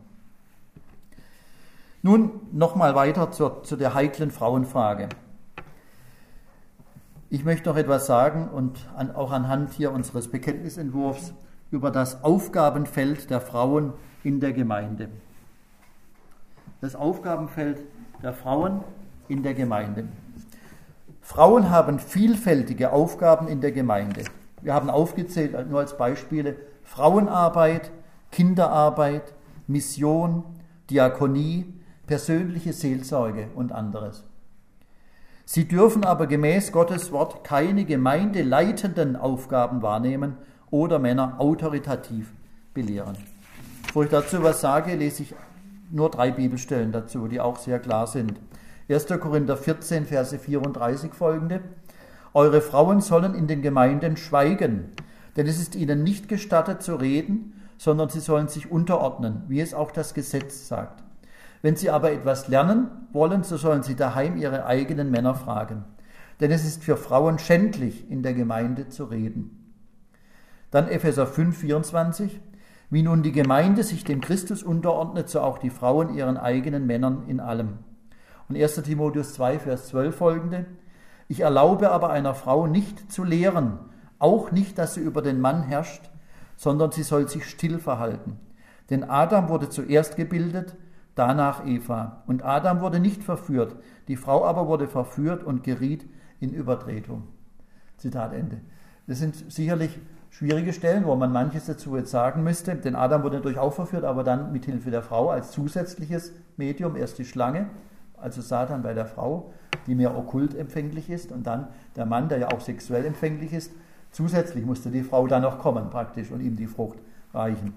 Nun nochmal weiter zu der heiklen Frauenfrage. Ich möchte noch etwas sagen und auch anhand hier unseres Bekenntnisentwurfs über das Aufgabenfeld der Frauen in der Gemeinde. Das Aufgabenfeld der Frauen in der Gemeinde. Frauen haben vielfältige Aufgaben in der Gemeinde. Wir haben aufgezählt, nur als Beispiele, Frauenarbeit, Kinderarbeit, Mission, Diakonie, persönliche Seelsorge und anderes. Sie dürfen aber gemäß Gottes Wort keine gemeindeleitenden Aufgaben wahrnehmen oder Männer autoritativ belehren. Bevor ich dazu was sage, lese ich nur 3 Bibelstellen dazu, die auch sehr klar sind. 1. Korinther 14, Verse 34 folgende: Eure Frauen sollen in den Gemeinden schweigen, denn es ist ihnen nicht gestattet zu reden, sondern sie sollen sich unterordnen, wie es auch das Gesetz sagt. Wenn sie aber etwas lernen wollen, so sollen sie daheim ihre eigenen Männer fragen. Denn es ist für Frauen schändlich, in der Gemeinde zu reden. Dann Epheser 5, 24. Wie nun die Gemeinde sich dem Christus unterordnet, so auch die Frauen ihren eigenen Männern in allem. Und 1. Timotheus 2, Vers 12 folgende: Ich erlaube aber einer Frau nicht zu lehren, auch nicht, dass sie über den Mann herrscht, sondern sie soll sich still verhalten. Denn Adam wurde zuerst gebildet, danach Eva. Und Adam wurde nicht verführt, die Frau aber wurde verführt und geriet in Übertretung. Zitat Ende. Das sind sicherlich schwierige Stellen, wo man manches dazu jetzt sagen müsste, denn Adam wurde natürlich auch verführt, aber dann mit Hilfe der Frau als zusätzliches Medium, erst die Schlange, also Satan bei der Frau, die mehr okkult empfänglich ist, und dann der Mann, der ja auch sexuell empfänglich ist. Zusätzlich musste die Frau dann noch kommen praktisch und ihm die Frucht reichen.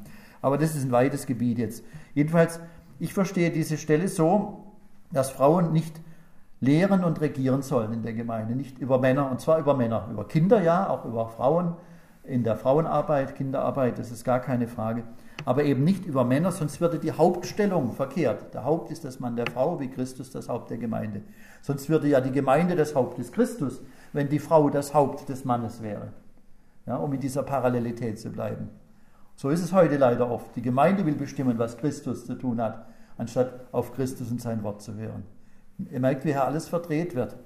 Aber das ist ein weites Gebiet jetzt. Jedenfalls, ich verstehe diese Stelle so, dass Frauen nicht lehren und regieren sollen in der Gemeinde, nicht über Männer, und zwar über Männer, über Kinder ja, auch über Frauen, in der Frauenarbeit, Kinderarbeit, das ist gar keine Frage, aber eben nicht über Männer, sonst würde die Hauptstellung verkehrt. Der Haupt ist das Mann der Frau, wie Christus das Haupt der Gemeinde. Sonst würde ja die Gemeinde das Haupt des Christus, wenn die Frau das Haupt des Mannes wäre, ja, um in dieser Parallelität zu bleiben. So ist es heute leider oft. Die Gemeinde will bestimmen, was Christus zu tun hat, anstatt auf Christus und sein Wort zu hören. Ihr merkt, wie hier alles verdreht wird.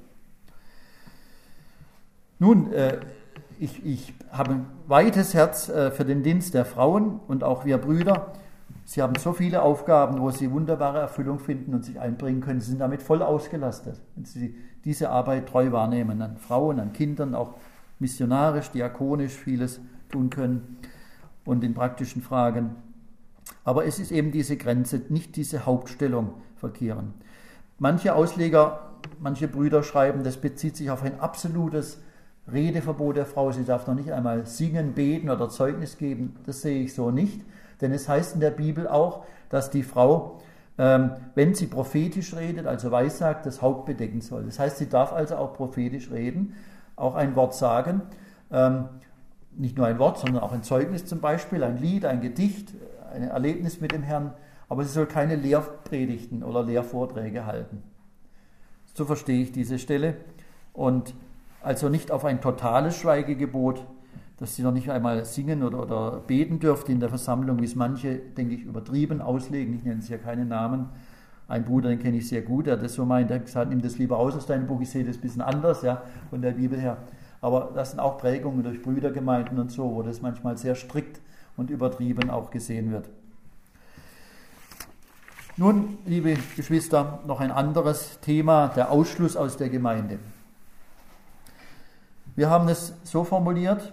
Nun, ich habe ein weites Herz für den Dienst der Frauen und auch wir Brüder. Sie haben so viele Aufgaben, wo sie wunderbare Erfüllung finden und sich einbringen können. Sie sind damit voll ausgelastet, wenn sie diese Arbeit treu wahrnehmen, an Frauen, an Kindern, auch missionarisch, diakonisch vieles tun können und in praktischen Fragen. Aber es ist eben diese Grenze, nicht diese Hauptstellung verkehren. Manche Ausleger, manche Brüder schreiben, das bezieht sich auf ein absolutes Redeverbot der Frau. Sie darf noch nicht einmal singen, beten oder Zeugnis geben. Das sehe ich so nicht. Denn es heißt in der Bibel auch, dass die Frau, wenn sie prophetisch redet, also weissagt, das Haupt bedecken soll. Das heißt, sie darf also auch prophetisch reden, auch ein Wort sagen. Nicht nur ein Wort, sondern auch ein Zeugnis zum Beispiel, ein Lied, ein Gedicht, ein Erlebnis mit dem Herrn. Aber sie soll keine Lehrpredigten oder Lehrvorträge halten. So verstehe ich diese Stelle. Und also nicht auf ein totales Schweigegebot, dass sie noch nicht einmal singen oder beten dürfte in der Versammlung, wie es manche, denke ich, übertrieben auslegen. Ich nenne es ja keine Namen. Ein Bruder, den kenne ich sehr gut, der das so meint, der hat gesagt, nimm das lieber raus aus deinem Buch, ich sehe das ein bisschen anders, ja, von der Bibel her. Aber das sind auch Prägungen durch Brüdergemeinden und so, wo das manchmal sehr strikt und übertrieben auch gesehen wird. Nun, liebe Geschwister, noch ein anderes Thema, der Ausschluss aus der Gemeinde. Wir haben es so formuliert: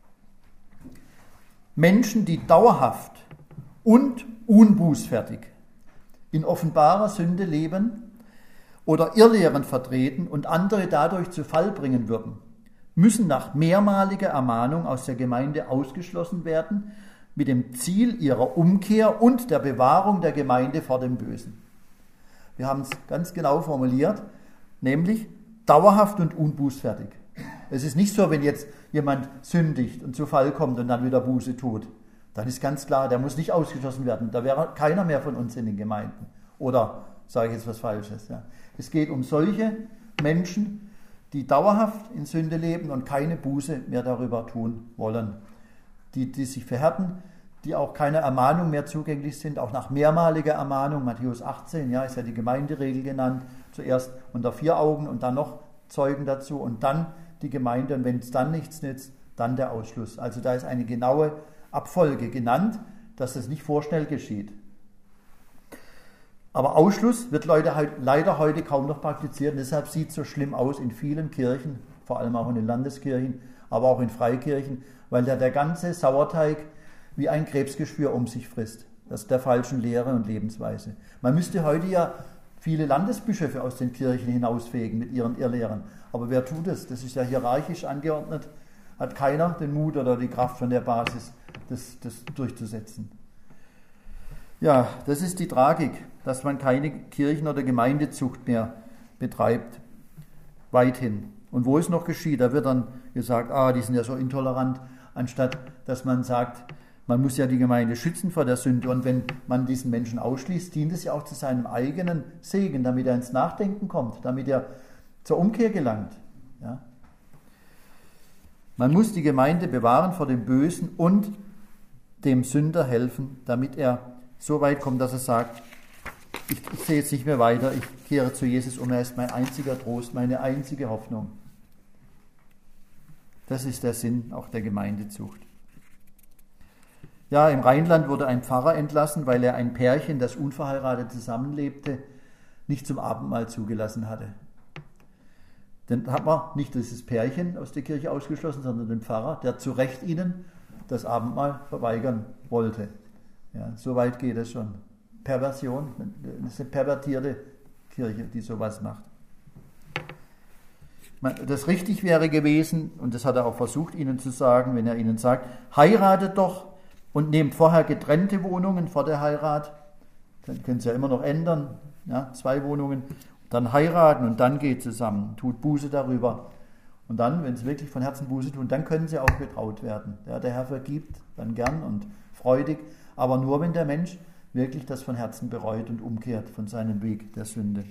Menschen, die dauerhaft und unbußfertig in offenbarer Sünde leben oder Irrlehren vertreten und andere dadurch zu Fall bringen würden, müssen nach mehrmaliger Ermahnung aus der Gemeinde ausgeschlossen werden, mit dem Ziel ihrer Umkehr und der Bewahrung der Gemeinde vor dem Bösen. Wir haben es ganz genau formuliert, nämlich dauerhaft und unbußfertig. Es ist nicht so, wenn jetzt jemand sündigt und zu Fall kommt und dann wieder Buße tut. Dann ist ganz klar, der muss nicht ausgeschlossen werden. Da wäre keiner mehr von uns in den Gemeinden. Oder sage ich jetzt was Falsches? Ja. Es geht um solche Menschen, die dauerhaft in Sünde leben und keine Buße mehr darüber tun wollen. Die sich verhärten, die auch keiner Ermahnung mehr zugänglich sind, auch nach mehrmaliger Ermahnung. Matthäus 18, ja, ist ja die Gemeinderegel genannt. Zuerst unter 4 Augen und dann noch Zeugen dazu und dann die Gemeinde. Und wenn es dann nichts nützt, dann der Ausschluss. Also da ist eine genaue Abfolge genannt, dass das nicht vorschnell geschieht. Aber Ausschluss wird leider heute kaum noch praktiziert. Und deshalb sieht es so schlimm aus in vielen Kirchen, vor allem auch in den Landeskirchen, aber auch in Freikirchen, weil da der ganze Sauerteig wie ein Krebsgeschwür um sich frisst. Das ist der falschen Lehre und Lebensweise. Man müsste heute ja viele Landesbischöfe aus den Kirchen hinausfegen mit ihren Irrlehren. Aber wer tut es? Das ist ja hierarchisch angeordnet. Hat keiner den Mut oder die Kraft von der Basis, das durchzusetzen. Ja, das ist die Tragik, dass man keine Kirchen- oder Gemeindezucht mehr betreibt. Weithin. Und wo es noch geschieht, da wird dann gesagt, die sind ja so intolerant, anstatt dass man sagt, man muss ja die Gemeinde schützen vor der Sünde. Und wenn man diesen Menschen ausschließt, dient es ja auch zu seinem eigenen Segen, damit er ins Nachdenken kommt, damit er zur Umkehr gelangt. Ja? Man muss die Gemeinde bewahren vor dem Bösen und dem Sünder helfen, damit er so weit kommt, dass er sagt, ich sehe jetzt nicht mehr weiter, ich kehre zu Jesus um, er ist mein einziger Trost, meine einzige Hoffnung. Das ist der Sinn auch der Gemeindezucht. Ja, im Rheinland wurde ein Pfarrer entlassen, weil er ein Pärchen, das unverheiratet zusammenlebte, nicht zum Abendmahl zugelassen hatte. Dann hat man nicht dieses Pärchen aus der Kirche ausgeschlossen, sondern den Pfarrer, der zu Recht ihnen das Abendmahl verweigern wollte. Ja, so weit geht es schon. Perversion, das ist eine pervertierte Kirche, die sowas macht. Das richtig wäre gewesen, und das hat er auch versucht, ihnen zu sagen, wenn er ihnen sagt, heiratet doch, und nehmt vorher getrennte Wohnungen vor der Heirat. Dann können Sie ja immer noch ändern, ja, 2 Wohnungen, dann heiraten und dann geht zusammen, tut Buße darüber. Und dann, wenn Sie wirklich von Herzen Buße tun, dann können Sie auch betraut werden. Ja, der Herr vergibt dann gern und freudig, aber nur, wenn der Mensch wirklich das von Herzen bereut und umkehrt von seinem Weg der Sünde.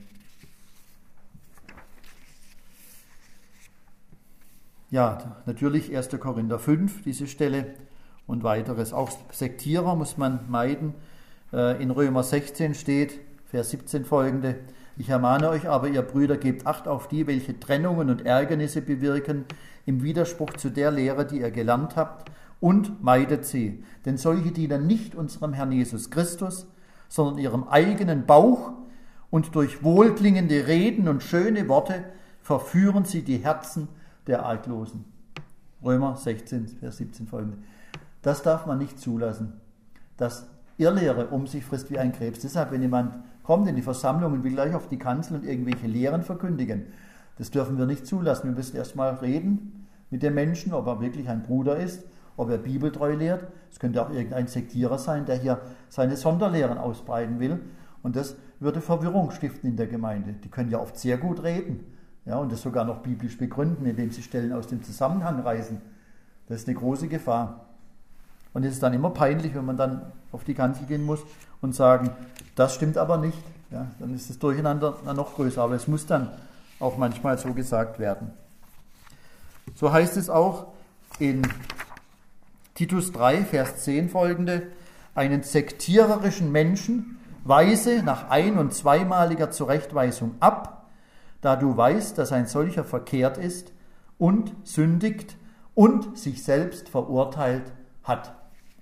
Ja, natürlich 1. Korinther 5, diese Stelle und weiteres. Auch Sektierer muss man meiden. In Römer 16 steht, Vers 17 folgende: Ich ermahne euch aber, ihr Brüder, gebt Acht auf die, welche Trennungen und Ärgernisse bewirken, im Widerspruch zu der Lehre, die ihr gelernt habt, und meidet sie. Denn solche dienen nicht unserem Herrn Jesus Christus, sondern ihrem eigenen Bauch, und durch wohlklingende Reden und schöne Worte verführen sie die Herzen der Arglosen. Römer 16, Vers 17 folgende. Das darf man nicht zulassen, dass Irrlehre um sich frisst wie ein Krebs. Deshalb, wenn jemand kommt in die Versammlung und will gleich auf die Kanzel und irgendwelche Lehren verkündigen, das dürfen wir nicht zulassen. Wir müssen erstmal reden mit dem Menschen, ob er wirklich ein Bruder ist, ob er bibeltreu lehrt. Es könnte auch irgendein Sektierer sein, der hier seine Sonderlehren ausbreiten will. Und das würde Verwirrung stiften in der Gemeinde. Die können ja oft sehr gut reden, ja, und das sogar noch biblisch begründen, indem sie Stellen aus dem Zusammenhang reißen. Das ist eine große Gefahr. Und es ist dann immer peinlich, wenn man dann auf die Kanzel gehen muss und sagen, das stimmt aber nicht. Ja, dann ist das Durcheinander noch größer. Aber es muss dann auch manchmal so gesagt werden. So heißt es auch in Titus 3, Vers 10 folgende: Einen sektiererischen Menschen weise nach ein- und zweimaliger Zurechtweisung ab, da du weißt, dass ein solcher verkehrt ist und sündigt und sich selbst verurteilt hat.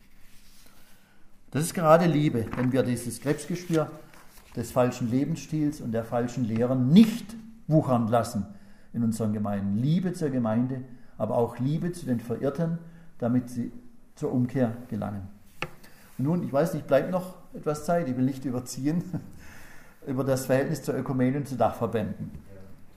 Das ist gerade Liebe, wenn wir dieses Krebsgeschwür des falschen Lebensstils und der falschen Lehren nicht wuchern lassen in unseren Gemeinden. Liebe zur Gemeinde, aber auch Liebe zu den Verirrten, damit sie zur Umkehr gelangen. Und nun, ich weiß nicht, bleibt noch etwas Zeit, ich will nicht überziehen, über das Verhältnis zur Ökumene und zu Dachverbänden.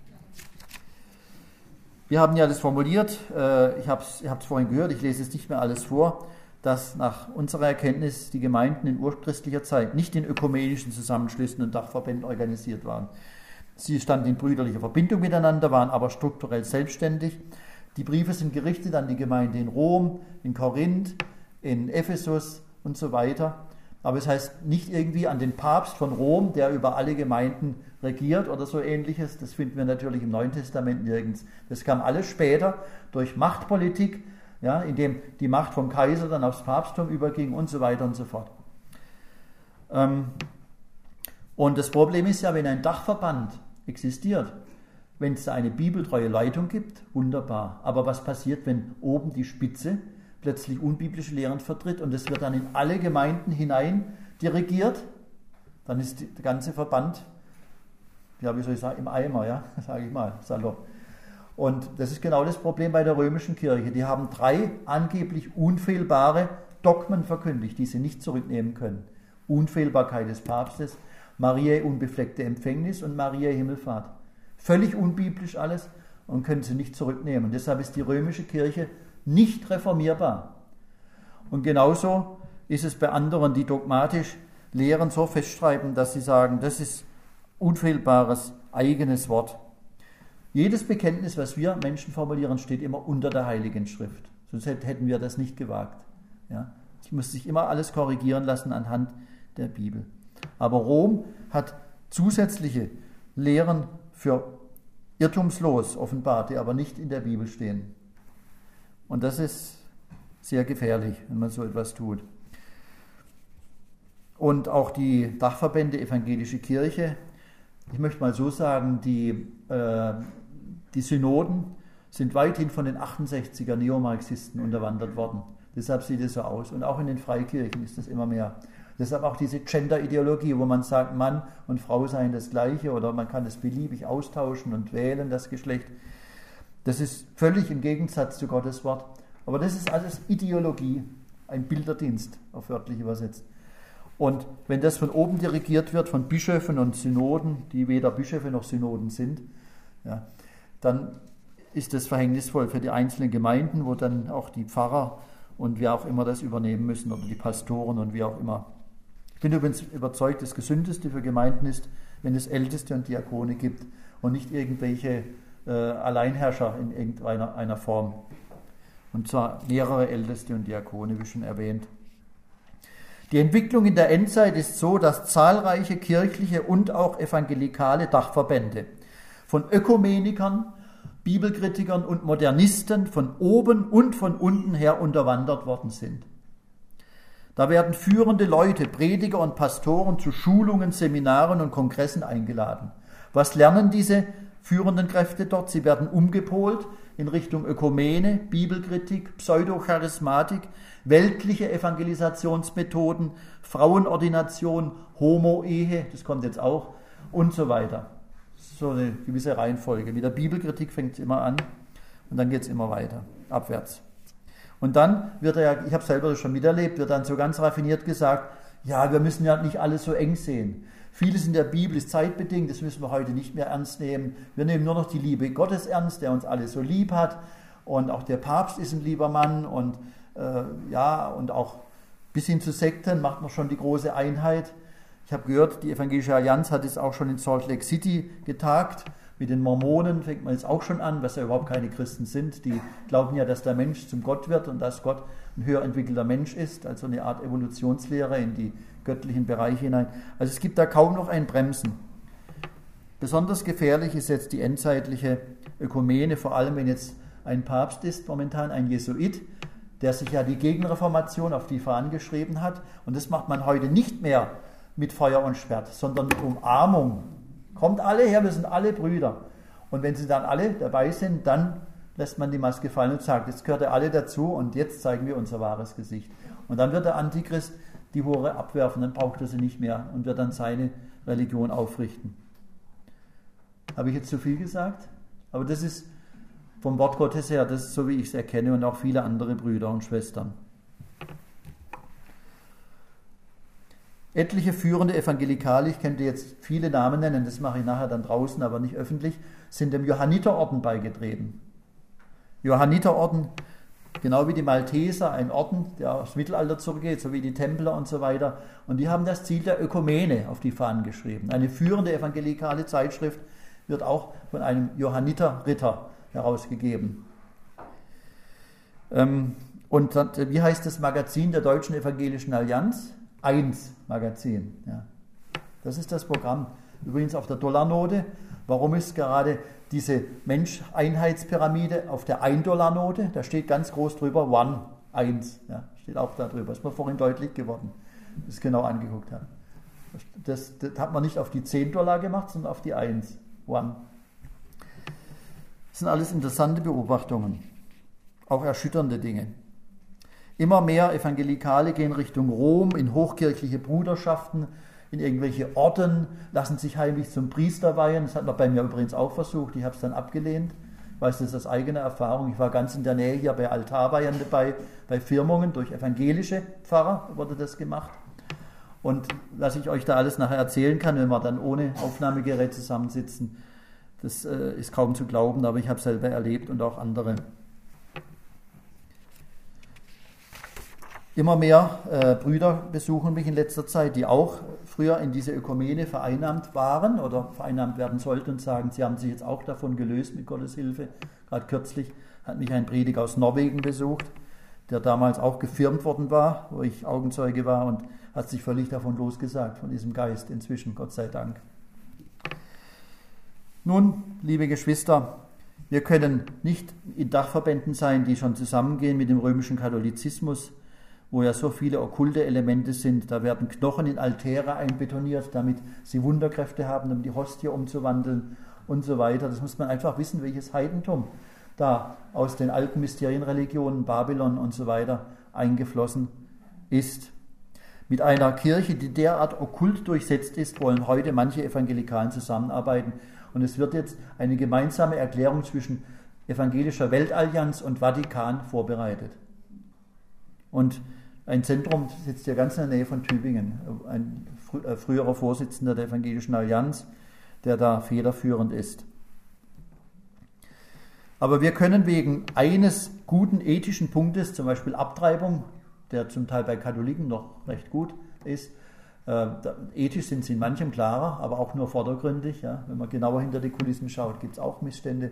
Wir haben ja das formuliert, ich habe es vorhin gehört, ich lese es nicht mehr alles vor, dass nach unserer Erkenntnis die Gemeinden in urchristlicher Zeit nicht in ökumenischen Zusammenschlüssen und Dachverbänden organisiert waren. Sie standen in brüderlicher Verbindung miteinander, waren aber strukturell selbstständig. Die Briefe sind gerichtet an die Gemeinde in Rom, in Korinth, in Ephesus und so weiter. Aber es heißt nicht irgendwie an den Papst von Rom, der über alle Gemeinden regiert oder so Ähnliches. Das finden wir natürlich im Neuen Testament nirgends. Das kam alles später durch Machtpolitik, ja, indem die Macht vom Kaiser dann aufs Papsttum überging und so weiter und so fort. Und das Problem ist ja, wenn ein Dachverband existiert, wenn es da eine bibeltreue Leitung gibt, wunderbar. Aber was passiert, wenn oben die Spitze plötzlich unbiblische Lehren vertritt und es wird dann in alle Gemeinden hinein dirigiert? Dann ist der ganze Verband, ja, wie soll ich sagen, im Eimer, ja, sage ich mal, salopp. Und das ist genau das Problem bei der römischen Kirche. Die haben 3 angeblich unfehlbare Dogmen verkündigt, die sie nicht zurücknehmen können. Unfehlbarkeit des Papstes, Mariä unbefleckte Empfängnis und Mariä Himmelfahrt. Völlig unbiblisch alles und können sie nicht zurücknehmen. Und deshalb ist die römische Kirche nicht reformierbar. Und genauso ist es bei anderen, die dogmatisch Lehren so festschreiben, dass sie sagen, das ist unfehlbares eigenes Wort. Jedes Bekenntnis, was wir Menschen formulieren, steht immer unter der Heiligen Schrift. Sonst hätten wir das nicht gewagt. Ja? Es muss sich immer alles korrigieren lassen anhand der Bibel. Aber Rom hat zusätzliche Lehren für irrtumslos offenbart, die aber nicht in der Bibel stehen. Und das ist sehr gefährlich, wenn man so etwas tut. Und auch die Dachverbände Evangelische Kirche, ich möchte mal so sagen, die Synoden sind weithin von den 68er Neomarxisten unterwandert worden. Deshalb sieht es so aus. Und auch in den Freikirchen ist das immer mehr. Deshalb auch diese Gender-Ideologie, wo man sagt, Mann und Frau seien das Gleiche oder man kann es beliebig austauschen und wählen, das Geschlecht. Das ist völlig im Gegensatz zu Gottes Wort. Aber das ist alles Ideologie, ein Bilderdienst, auf wörtlich übersetzt. Und wenn das von oben dirigiert wird, von Bischöfen und Synoden, die weder Bischöfe noch Synoden sind, ja, dann ist das verhängnisvoll für die einzelnen Gemeinden, wo dann auch die Pfarrer und wer auch immer das übernehmen müssen oder die Pastoren und wie auch immer. Ich bin übrigens überzeugt, das Gesündeste für Gemeinden ist, wenn es Älteste und Diakone gibt und nicht irgendwelche Alleinherrscher in irgendeiner Form. Und zwar mehrere Älteste und Diakone, wie schon erwähnt. Die Entwicklung in der Endzeit ist so, dass zahlreiche kirchliche und auch evangelikale Dachverbände von Ökumenikern, Bibelkritikern und Modernisten von oben und von unten her unterwandert worden sind. Da werden führende Leute, Prediger und Pastoren zu Schulungen, Seminaren und Kongressen eingeladen. Was lernen diese führenden Kräfte dort? Sie werden umgepolt in Richtung Ökumene, Bibelkritik, Pseudocharismatik, weltliche Evangelisationsmethoden, Frauenordination, Homo-Ehe, das kommt jetzt auch, und so weiter. So eine gewisse Reihenfolge. Mit der Bibelkritik fängt es immer an und dann geht es immer weiter, abwärts. Und dann wird ich habe selber das schon miterlebt, wird dann so ganz raffiniert gesagt, ja, wir müssen ja nicht alles so eng sehen. Vieles in der Bibel ist zeitbedingt, das müssen wir heute nicht mehr ernst nehmen. Wir nehmen nur noch die Liebe Gottes ernst, der uns alle so lieb hat. Und auch der Papst ist ein lieber Mann. Und und auch bis hin zu Sekten macht man schon die große Einheit. Ich habe gehört, die Evangelische Allianz hat es auch schon in Salt Lake City getagt. Mit den Mormonen fängt man jetzt auch schon an, was ja überhaupt keine Christen sind. Die glauben ja, dass der Mensch zum Gott wird und dass Gott ein höher entwickelter Mensch ist, also eine Art Evolutionslehre in die göttlichen Bereiche hinein. Also es gibt da kaum noch ein Bremsen. Besonders gefährlich ist jetzt die endzeitliche Ökumene, vor allem wenn jetzt ein Papst ist, momentan ein Jesuit, der sich ja die Gegenreformation auf die Fahnen geschrieben hat. Und das macht man heute nicht mehr mit Feuer und Schwert, sondern mit Umarmung. Kommt alle her, wir sind alle Brüder. Und wenn sie dann alle dabei sind, dann lässt man die Maske fallen und sagt, jetzt gehört ihr alle dazu und jetzt zeigen wir unser wahres Gesicht. Und dann wird der Antichrist die Hure abwerfen, dann braucht er sie nicht mehr und wird dann seine Religion aufrichten. Habe ich jetzt zu viel gesagt? Aber das ist vom Wort Gottes her, das ist so, wie ich es erkenne und auch viele andere Brüder und Schwestern. Etliche führende Evangelikale, ich könnte jetzt viele Namen nennen, das mache ich nachher dann draußen, aber nicht öffentlich, sind dem Johanniterorden beigetreten. Johanniterorden, genau wie die Malteser, ein Orden, der aufs Mittelalter zurückgeht, so wie die Templer und so weiter. Und die haben das Ziel der Ökumene auf die Fahnen geschrieben. Eine führende evangelikale Zeitschrift wird auch von einem Johanniterritter herausgegeben. Und wie heißt das Magazin der Deutschen Evangelischen Allianz? 1 Magazin. Ja. Das ist das Programm. Übrigens auf der Dollarnote. Warum ist gerade diese Mensch-Einheitspyramide auf der 1-Dollar-Note? Da steht ganz groß drüber One, 1. Ja, steht auch da drüber. Ist mir vorhin deutlich geworden, das genau angeguckt habe. Das hat man nicht auf die 10 Dollar gemacht, sondern auf die 1. One. Das sind alles interessante Beobachtungen. Auch erschütternde Dinge. Immer mehr Evangelikale gehen Richtung Rom, in hochkirchliche Bruderschaften, in irgendwelche Orden, lassen sich heimlich zum Priester weihen. Das hat man bei mir übrigens auch versucht, ich habe es dann abgelehnt. Ich weiß das aus eigener Erfahrung. Ich war ganz in der Nähe hier bei Altarweihen dabei, bei Firmungen, durch evangelische Pfarrer wurde das gemacht. Und was ich euch da alles nachher erzählen kann, wenn wir dann ohne Aufnahmegerät zusammensitzen, das ist kaum zu glauben, aber ich habe es selber erlebt und auch andere. Immer mehr Brüder besuchen mich in letzter Zeit, die auch früher in diese Ökumene vereinnahmt waren oder vereinnahmt werden sollten und sagen, sie haben sich jetzt auch davon gelöst mit Gottes Hilfe. Gerade kürzlich hat mich ein Prediger aus Norwegen besucht, der damals auch gefirmt worden war, wo ich Augenzeuge war und hat sich völlig davon losgesagt, von diesem Geist inzwischen, Gott sei Dank. Nun, liebe Geschwister, wir können nicht in Dachverbänden sein, die schon zusammengehen mit dem römischen Katholizismus, wo ja so viele okkulte Elemente sind. Da werden Knochen in Altäre einbetoniert, damit sie Wunderkräfte haben, um die Hostie umzuwandeln und so weiter. Das muss man einfach wissen, welches Heidentum da aus den alten Mysterienreligionen, Babylon und so weiter eingeflossen ist. Mit einer Kirche, die derart okkult durchsetzt ist, wollen heute manche Evangelikalen zusammenarbeiten. Und es wird jetzt eine gemeinsame Erklärung zwischen Evangelischer Weltallianz und Vatikan vorbereitet. Und ein Zentrum sitzt ja ganz in der Nähe von Tübingen, ein früherer Vorsitzender der Evangelischen Allianz, der da federführend ist. Aber wir können wegen eines guten ethischen Punktes, zum Beispiel Abtreibung, der zum Teil bei Katholiken noch recht gut ist, ethisch sind sie in manchem klarer, aber auch nur vordergründig. Ja. Wenn man genauer hinter die Kulissen schaut, gibt es auch Missstände.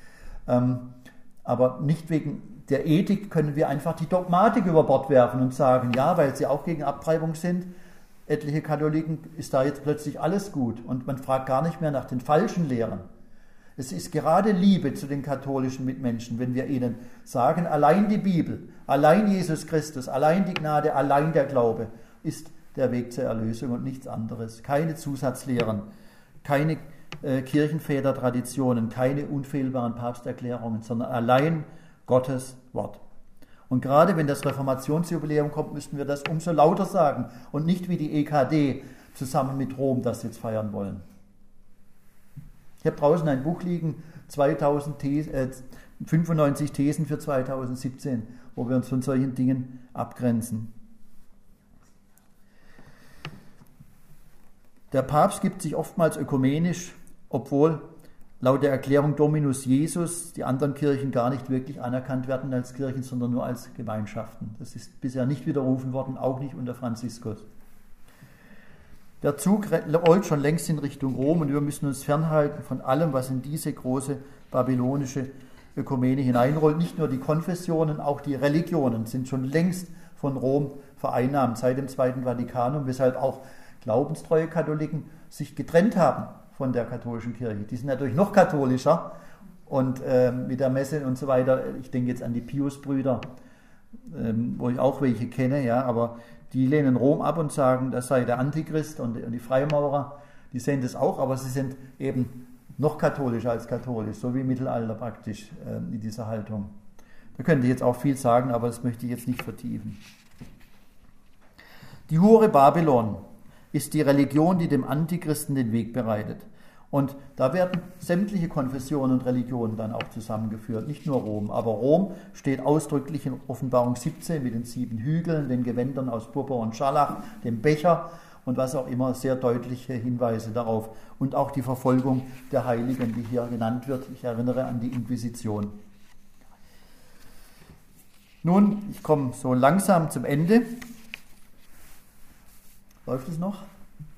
Aber nicht wegen der Ethik können wir einfach die Dogmatik über Bord werfen und sagen, ja, weil sie auch gegen Abtreibung sind, etliche Katholiken, ist da jetzt plötzlich alles gut. Und man fragt gar nicht mehr nach den falschen Lehren. Es ist gerade Liebe zu den katholischen Mitmenschen, wenn wir ihnen sagen, allein die Bibel, allein Jesus Christus, allein die Gnade, allein der Glaube ist der Weg zur Erlösung und nichts anderes. Keine Zusatzlehren, keine Kirchenvätertraditionen, keine unfehlbaren Papsterklärungen, sondern allein Gottes Wort. Und gerade wenn das Reformationsjubiläum kommt, müssten wir das umso lauter sagen und nicht wie die EKD zusammen mit Rom das jetzt feiern wollen. Ich habe draußen ein Buch liegen, 95 Thesen für 2017, wo wir uns von solchen Dingen abgrenzen. Der Papst gibt sich oftmals ökumenisch, obwohl laut der Erklärung Dominus Jesus die anderen Kirchen gar nicht wirklich anerkannt werden als Kirchen, sondern nur als Gemeinschaften. Das ist bisher nicht widerrufen worden, auch nicht unter Franziskus. Der Zug rollt schon längst in Richtung Rom und wir müssen uns fernhalten von allem, was in diese große babylonische Ökumene hineinrollt. Nicht nur die Konfessionen, auch die Religionen sind schon längst von Rom vereinnahmt, seit dem Zweiten Vatikanum, weshalb auch glaubenstreue Katholiken sich getrennt haben von der katholischen Kirche. Die sind natürlich noch katholischer und mit der Messe und so weiter. Ich denke jetzt an die Pius-Brüder, wo ich auch welche kenne, ja, aber die lehnen Rom ab und sagen, das sei der Antichrist und die Freimaurer, die sehen das auch, aber sie sind eben noch katholischer als katholisch, so wie im Mittelalter praktisch in dieser Haltung. Da könnte ich jetzt auch viel sagen, aber das möchte ich jetzt nicht vertiefen. Die Hure Babylon ist die Religion, die dem Antichristen den Weg bereitet. Und da werden sämtliche Konfessionen und Religionen dann auch zusammengeführt, nicht nur Rom. Aber Rom steht ausdrücklich in Offenbarung 17 mit den 7 Hügeln, den Gewändern aus Purpur und Scharlach, dem Becher und was auch immer, sehr deutliche Hinweise darauf. Und auch die Verfolgung der Heiligen, die hier genannt wird. Ich erinnere an die Inquisition. Nun, ich komme so langsam zum Ende. Läuft es noch?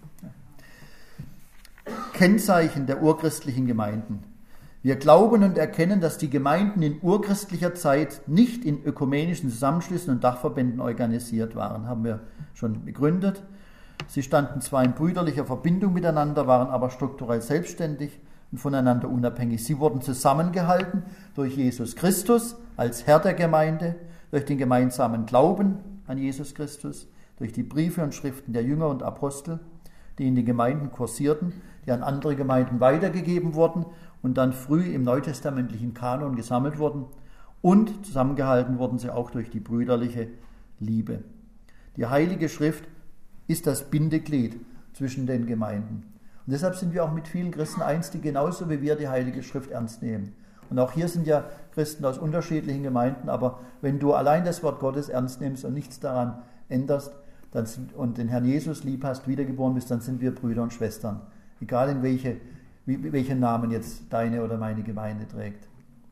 Kennzeichen der urchristlichen Gemeinden. Wir glauben und erkennen, dass die Gemeinden in urchristlicher Zeit nicht in ökumenischen Zusammenschlüssen und Dachverbänden organisiert waren, haben wir schon begründet. Sie standen zwar in brüderlicher Verbindung miteinander, waren aber strukturell selbstständig und voneinander unabhängig. Sie wurden zusammengehalten durch Jesus Christus als Herr der Gemeinde, durch den gemeinsamen Glauben an Jesus Christus, durch die Briefe und Schriften der Jünger und Apostel, die in den Gemeinden kursierten, die an andere Gemeinden weitergegeben wurden und dann früh im neutestamentlichen Kanon gesammelt wurden. Und zusammengehalten wurden sie auch durch die brüderliche Liebe. Die Heilige Schrift ist das Bindeglied zwischen den Gemeinden. Und deshalb sind wir auch mit vielen Christen eins, die genauso wie wir die Heilige Schrift ernst nehmen. Und auch hier sind ja Christen aus unterschiedlichen Gemeinden, aber wenn du allein das Wort Gottes ernst nimmst und nichts daran änderst, und den Herrn Jesus lieb hast, wiedergeboren bist, dann sind wir Brüder und Schwestern. Egal in welchen Namen jetzt deine oder meine Gemeinde trägt.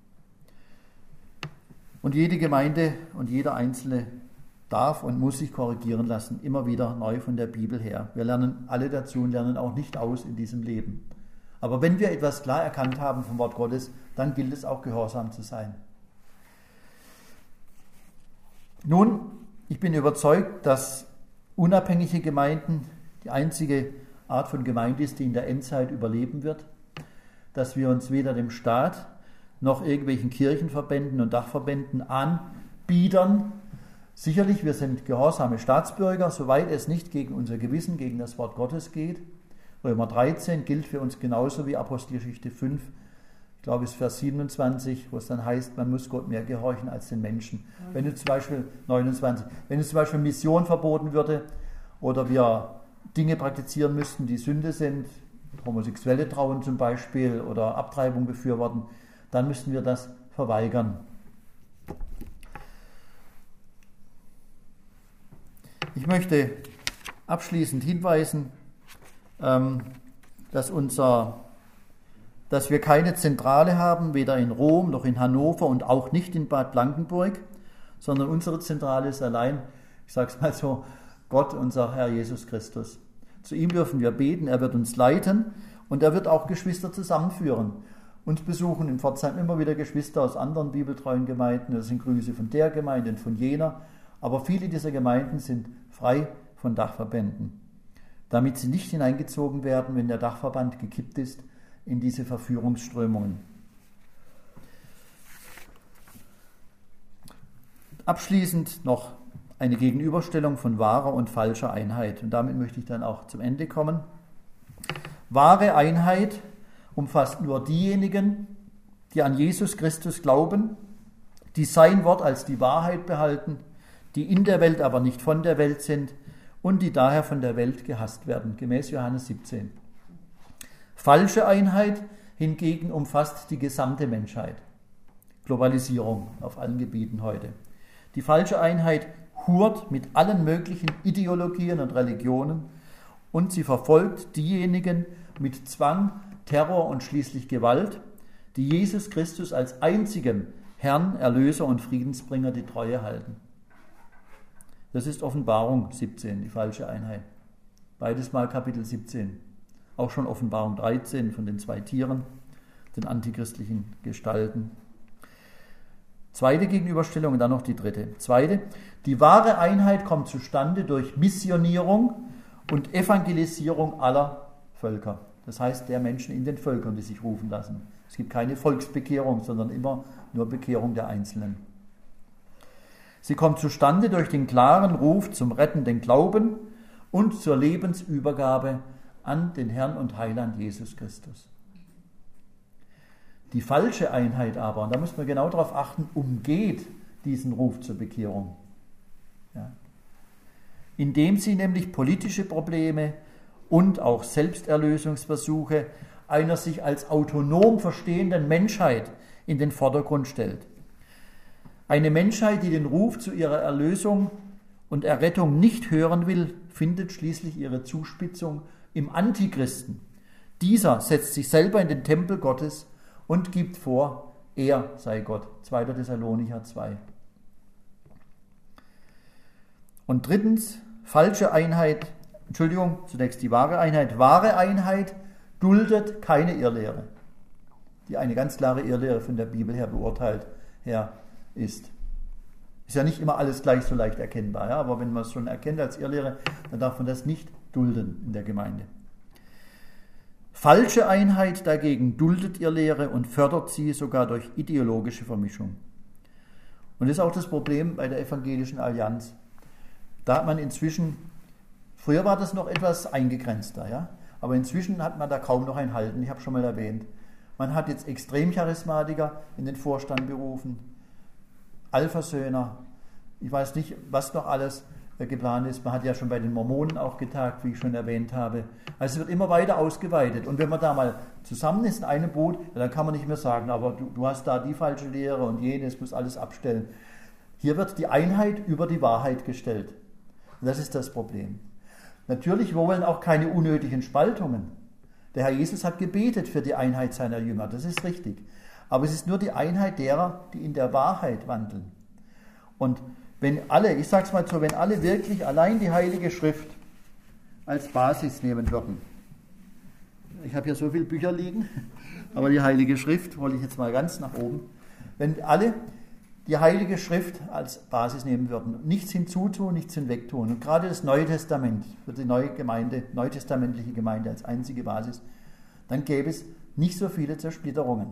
Und jede Gemeinde und jeder Einzelne darf und muss sich korrigieren lassen, immer wieder neu von der Bibel her. Wir lernen alle dazu und lernen auch nicht aus in diesem Leben. Aber wenn wir etwas klar erkannt haben vom Wort Gottes, dann gilt es auch gehorsam zu sein. Nun, ich bin überzeugt, dass unabhängige Gemeinden die einzige Art von Gemeinde ist, die in der Endzeit überleben wird, dass wir uns weder dem Staat noch irgendwelchen Kirchenverbänden und Dachverbänden anbiedern. Sicherlich, wir sind gehorsame Staatsbürger, soweit es nicht gegen unser Gewissen, gegen das Wort Gottes geht. Römer 13 gilt für uns genauso wie Apostelgeschichte 5, ich glaube es ist Vers 27, wo es dann heißt, man muss Gott mehr gehorchen als den Menschen. Wenn du zum Beispiel 29, wenn zum Beispiel Mission verboten würde oder wir Dinge praktizieren müssten, die Sünde sind, homosexuelle Trauen zum Beispiel oder Abtreibung befürworten, dann müssten wir das verweigern. Ich möchte abschließend hinweisen, dass unser dass wir keine Zentrale haben, weder in Rom noch in Hannover und auch nicht in Bad Blankenburg, sondern unsere Zentrale ist allein, ich sage es mal so, Gott, unser Herr Jesus Christus. Zu ihm dürfen wir beten, er wird uns leiten und er wird auch Geschwister zusammenführen. Uns besuchen in Pforzheim immer wieder Geschwister aus anderen bibeltreuen Gemeinden, das sind Grüße von der Gemeinde und von jener, aber viele dieser Gemeinden sind frei von Dachverbänden, damit sie nicht hineingezogen werden, wenn der Dachverband gekippt ist, in diese Verführungsströmungen. Abschließend noch eine Gegenüberstellung von wahrer und falscher Einheit. Und damit möchte ich dann auch zum Ende kommen. Wahre Einheit umfasst nur diejenigen, die an Jesus Christus glauben, die sein Wort als die Wahrheit behalten, die in der Welt, aber nicht von der Welt sind und die daher von der Welt gehasst werden, gemäß Johannes 17. Falsche Einheit hingegen umfasst die gesamte Menschheit. Globalisierung auf allen Gebieten heute. Die falsche Einheit hurt mit allen möglichen Ideologien und Religionen und sie verfolgt diejenigen mit Zwang, Terror und schließlich Gewalt, die Jesus Christus als einzigem Herrn, Erlöser und Friedensbringer die Treue halten. Das ist Offenbarung 17, die falsche Einheit. Beides mal Kapitel 17. Auch schon Offenbarung 13 von den 2 Tieren, den antichristlichen Gestalten. Zweite Gegenüberstellung und dann noch die dritte. Zweite, die wahre Einheit kommt zustande durch Missionierung und Evangelisierung aller Völker. Das heißt, der Menschen in den Völkern, die sich rufen lassen. Es gibt keine Volksbekehrung, sondern immer nur Bekehrung der Einzelnen. Sie kommt zustande durch den klaren Ruf zum rettenden Glauben und zur Lebensübergabe an den Herrn und Heiland Jesus Christus. Die falsche Einheit aber, und da muss man genau darauf achten, umgeht diesen Ruf zur Bekehrung. Ja. Indem sie nämlich politische Probleme und auch Selbsterlösungsversuche einer sich als autonom verstehenden Menschheit in den Vordergrund stellt. Eine Menschheit, die den Ruf zu ihrer Erlösung und Errettung nicht hören will, findet schließlich ihre Zuspitzung im Antichristen. Dieser setzt sich selber in den Tempel Gottes und gibt vor, er sei Gott. 2. Thessalonicher 2. Und drittens, zunächst die wahre Einheit. Wahre Einheit duldet keine Irrlehre, die eine ganz klare Irrlehre von der Bibel her beurteilt ist. Ist ja nicht immer alles gleich so leicht erkennbar, ja? Aber wenn man es schon erkennt als Irrlehre, dann darf man das nicht dulden in der Gemeinde. Falsche Einheit dagegen duldet Irrlehre und fördert sie sogar durch ideologische Vermischung. Und das ist auch das Problem bei der Evangelischen Allianz. Da hat man inzwischen, früher war das noch etwas eingegrenzter, ja? Aber inzwischen hat man da kaum noch ein Halten, ich habe schon mal erwähnt. Man hat jetzt Extremcharismatiker in den Vorstand berufen, Alphasöhner, ich weiß nicht, was noch alles geplant ist. Man hat ja schon bei den Mormonen auch getagt, wie ich schon erwähnt habe. Also es wird immer weiter ausgeweitet. Und wenn man da mal zusammen ist in einem Boot, dann kann man nicht mehr sagen, aber du hast da die falsche Lehre und jenes, muss alles abstellen. Hier wird die Einheit über die Wahrheit gestellt. Und das ist das Problem. Natürlich wollen auch keine unnötigen Spaltungen. Der Herr Jesus hat gebetet für die Einheit seiner Jünger, das ist richtig. Aber es ist nur die Einheit derer, die in der Wahrheit wandeln. Und wenn alle, ich sage es mal so, wenn alle wirklich allein die Heilige Schrift als Basis nehmen würden. Ich habe hier so viele Bücher liegen, aber die Heilige Schrift hole ich jetzt mal ganz nach oben. Wenn alle die Heilige Schrift als Basis nehmen würden, nichts hinzutun, nichts hinwegtun, und gerade das Neue Testament für die neue Gemeinde, neutestamentliche Gemeinde als einzige Basis, dann gäbe es nicht so viele Zersplitterungen.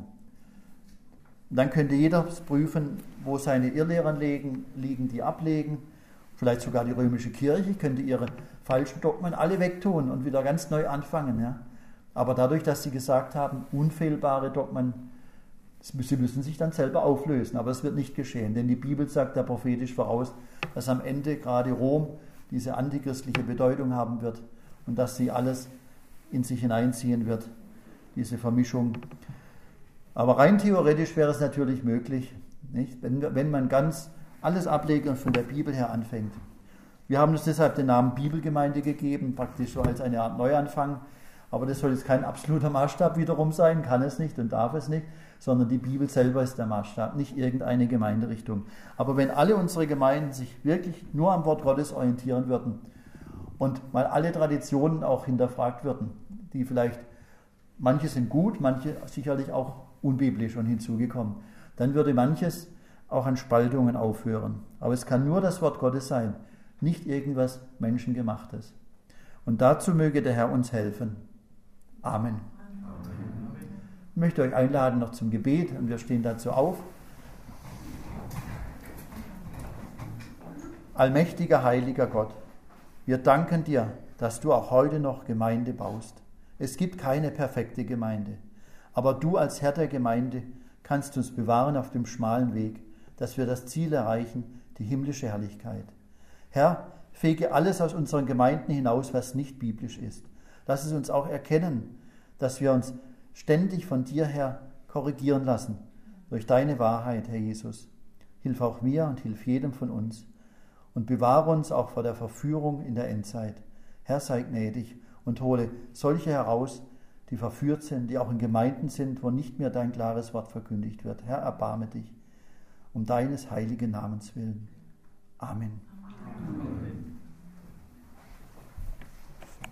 Und dann könnte jeder prüfen, wo seine Irrlehren liegen, die ablegen. Vielleicht sogar die römische Kirche könnte ihre falschen Dogmen alle wegtun und wieder ganz neu anfangen. Ja. Aber dadurch, dass sie gesagt haben, unfehlbare Dogmen, sie müssen sich dann selber auflösen. Aber es wird nicht geschehen, denn die Bibel sagt ja prophetisch voraus, dass am Ende gerade Rom diese antichristliche Bedeutung haben wird und dass sie alles in sich hineinziehen wird, diese Vermischung. Aber rein theoretisch wäre es natürlich möglich, nicht? Wenn man ganz alles ablegt und von der Bibel her anfängt. Wir haben uns deshalb den Namen Bibelgemeinde gegeben, praktisch so als eine Art Neuanfang. Aber das soll jetzt kein absoluter Maßstab wiederum sein, kann es nicht und darf es nicht, sondern die Bibel selber ist der Maßstab, nicht irgendeine Gemeinderichtung. Aber wenn alle unsere Gemeinden sich wirklich nur am Wort Gottes orientieren würden und mal alle Traditionen auch hinterfragt würden, die vielleicht, manche sind gut, manche sicherlich auch unbiblisch und hinzugekommen, dann würde manches auch an Spaltungen aufhören. Aber es kann nur das Wort Gottes sein, nicht irgendwas Menschengemachtes. Und dazu möge der Herr uns helfen. Amen. Ich möchte euch einladen noch zum Gebet und wir stehen dazu auf. Allmächtiger, heiliger Gott, wir danken dir, dass du auch heute noch Gemeinde baust. Es gibt keine perfekte Gemeinde, aber du als Herr der Gemeinde kannst uns bewahren auf dem schmalen Weg, dass wir das Ziel erreichen, die himmlische Herrlichkeit. Herr, fege alles aus unseren Gemeinden hinaus, was nicht biblisch ist. Lass es uns auch erkennen, dass wir uns ständig von dir her korrigieren lassen, durch deine Wahrheit, Herr Jesus. Hilf auch mir und hilf jedem von uns und bewahre uns auch vor der Verführung in der Endzeit. Herr, sei gnädig und hole solche heraus, die verführt sind, die auch in Gemeinden sind, wo nicht mehr dein klares Wort verkündigt wird. Herr, erbarme dich, um deines heiligen Namens willen. Amen.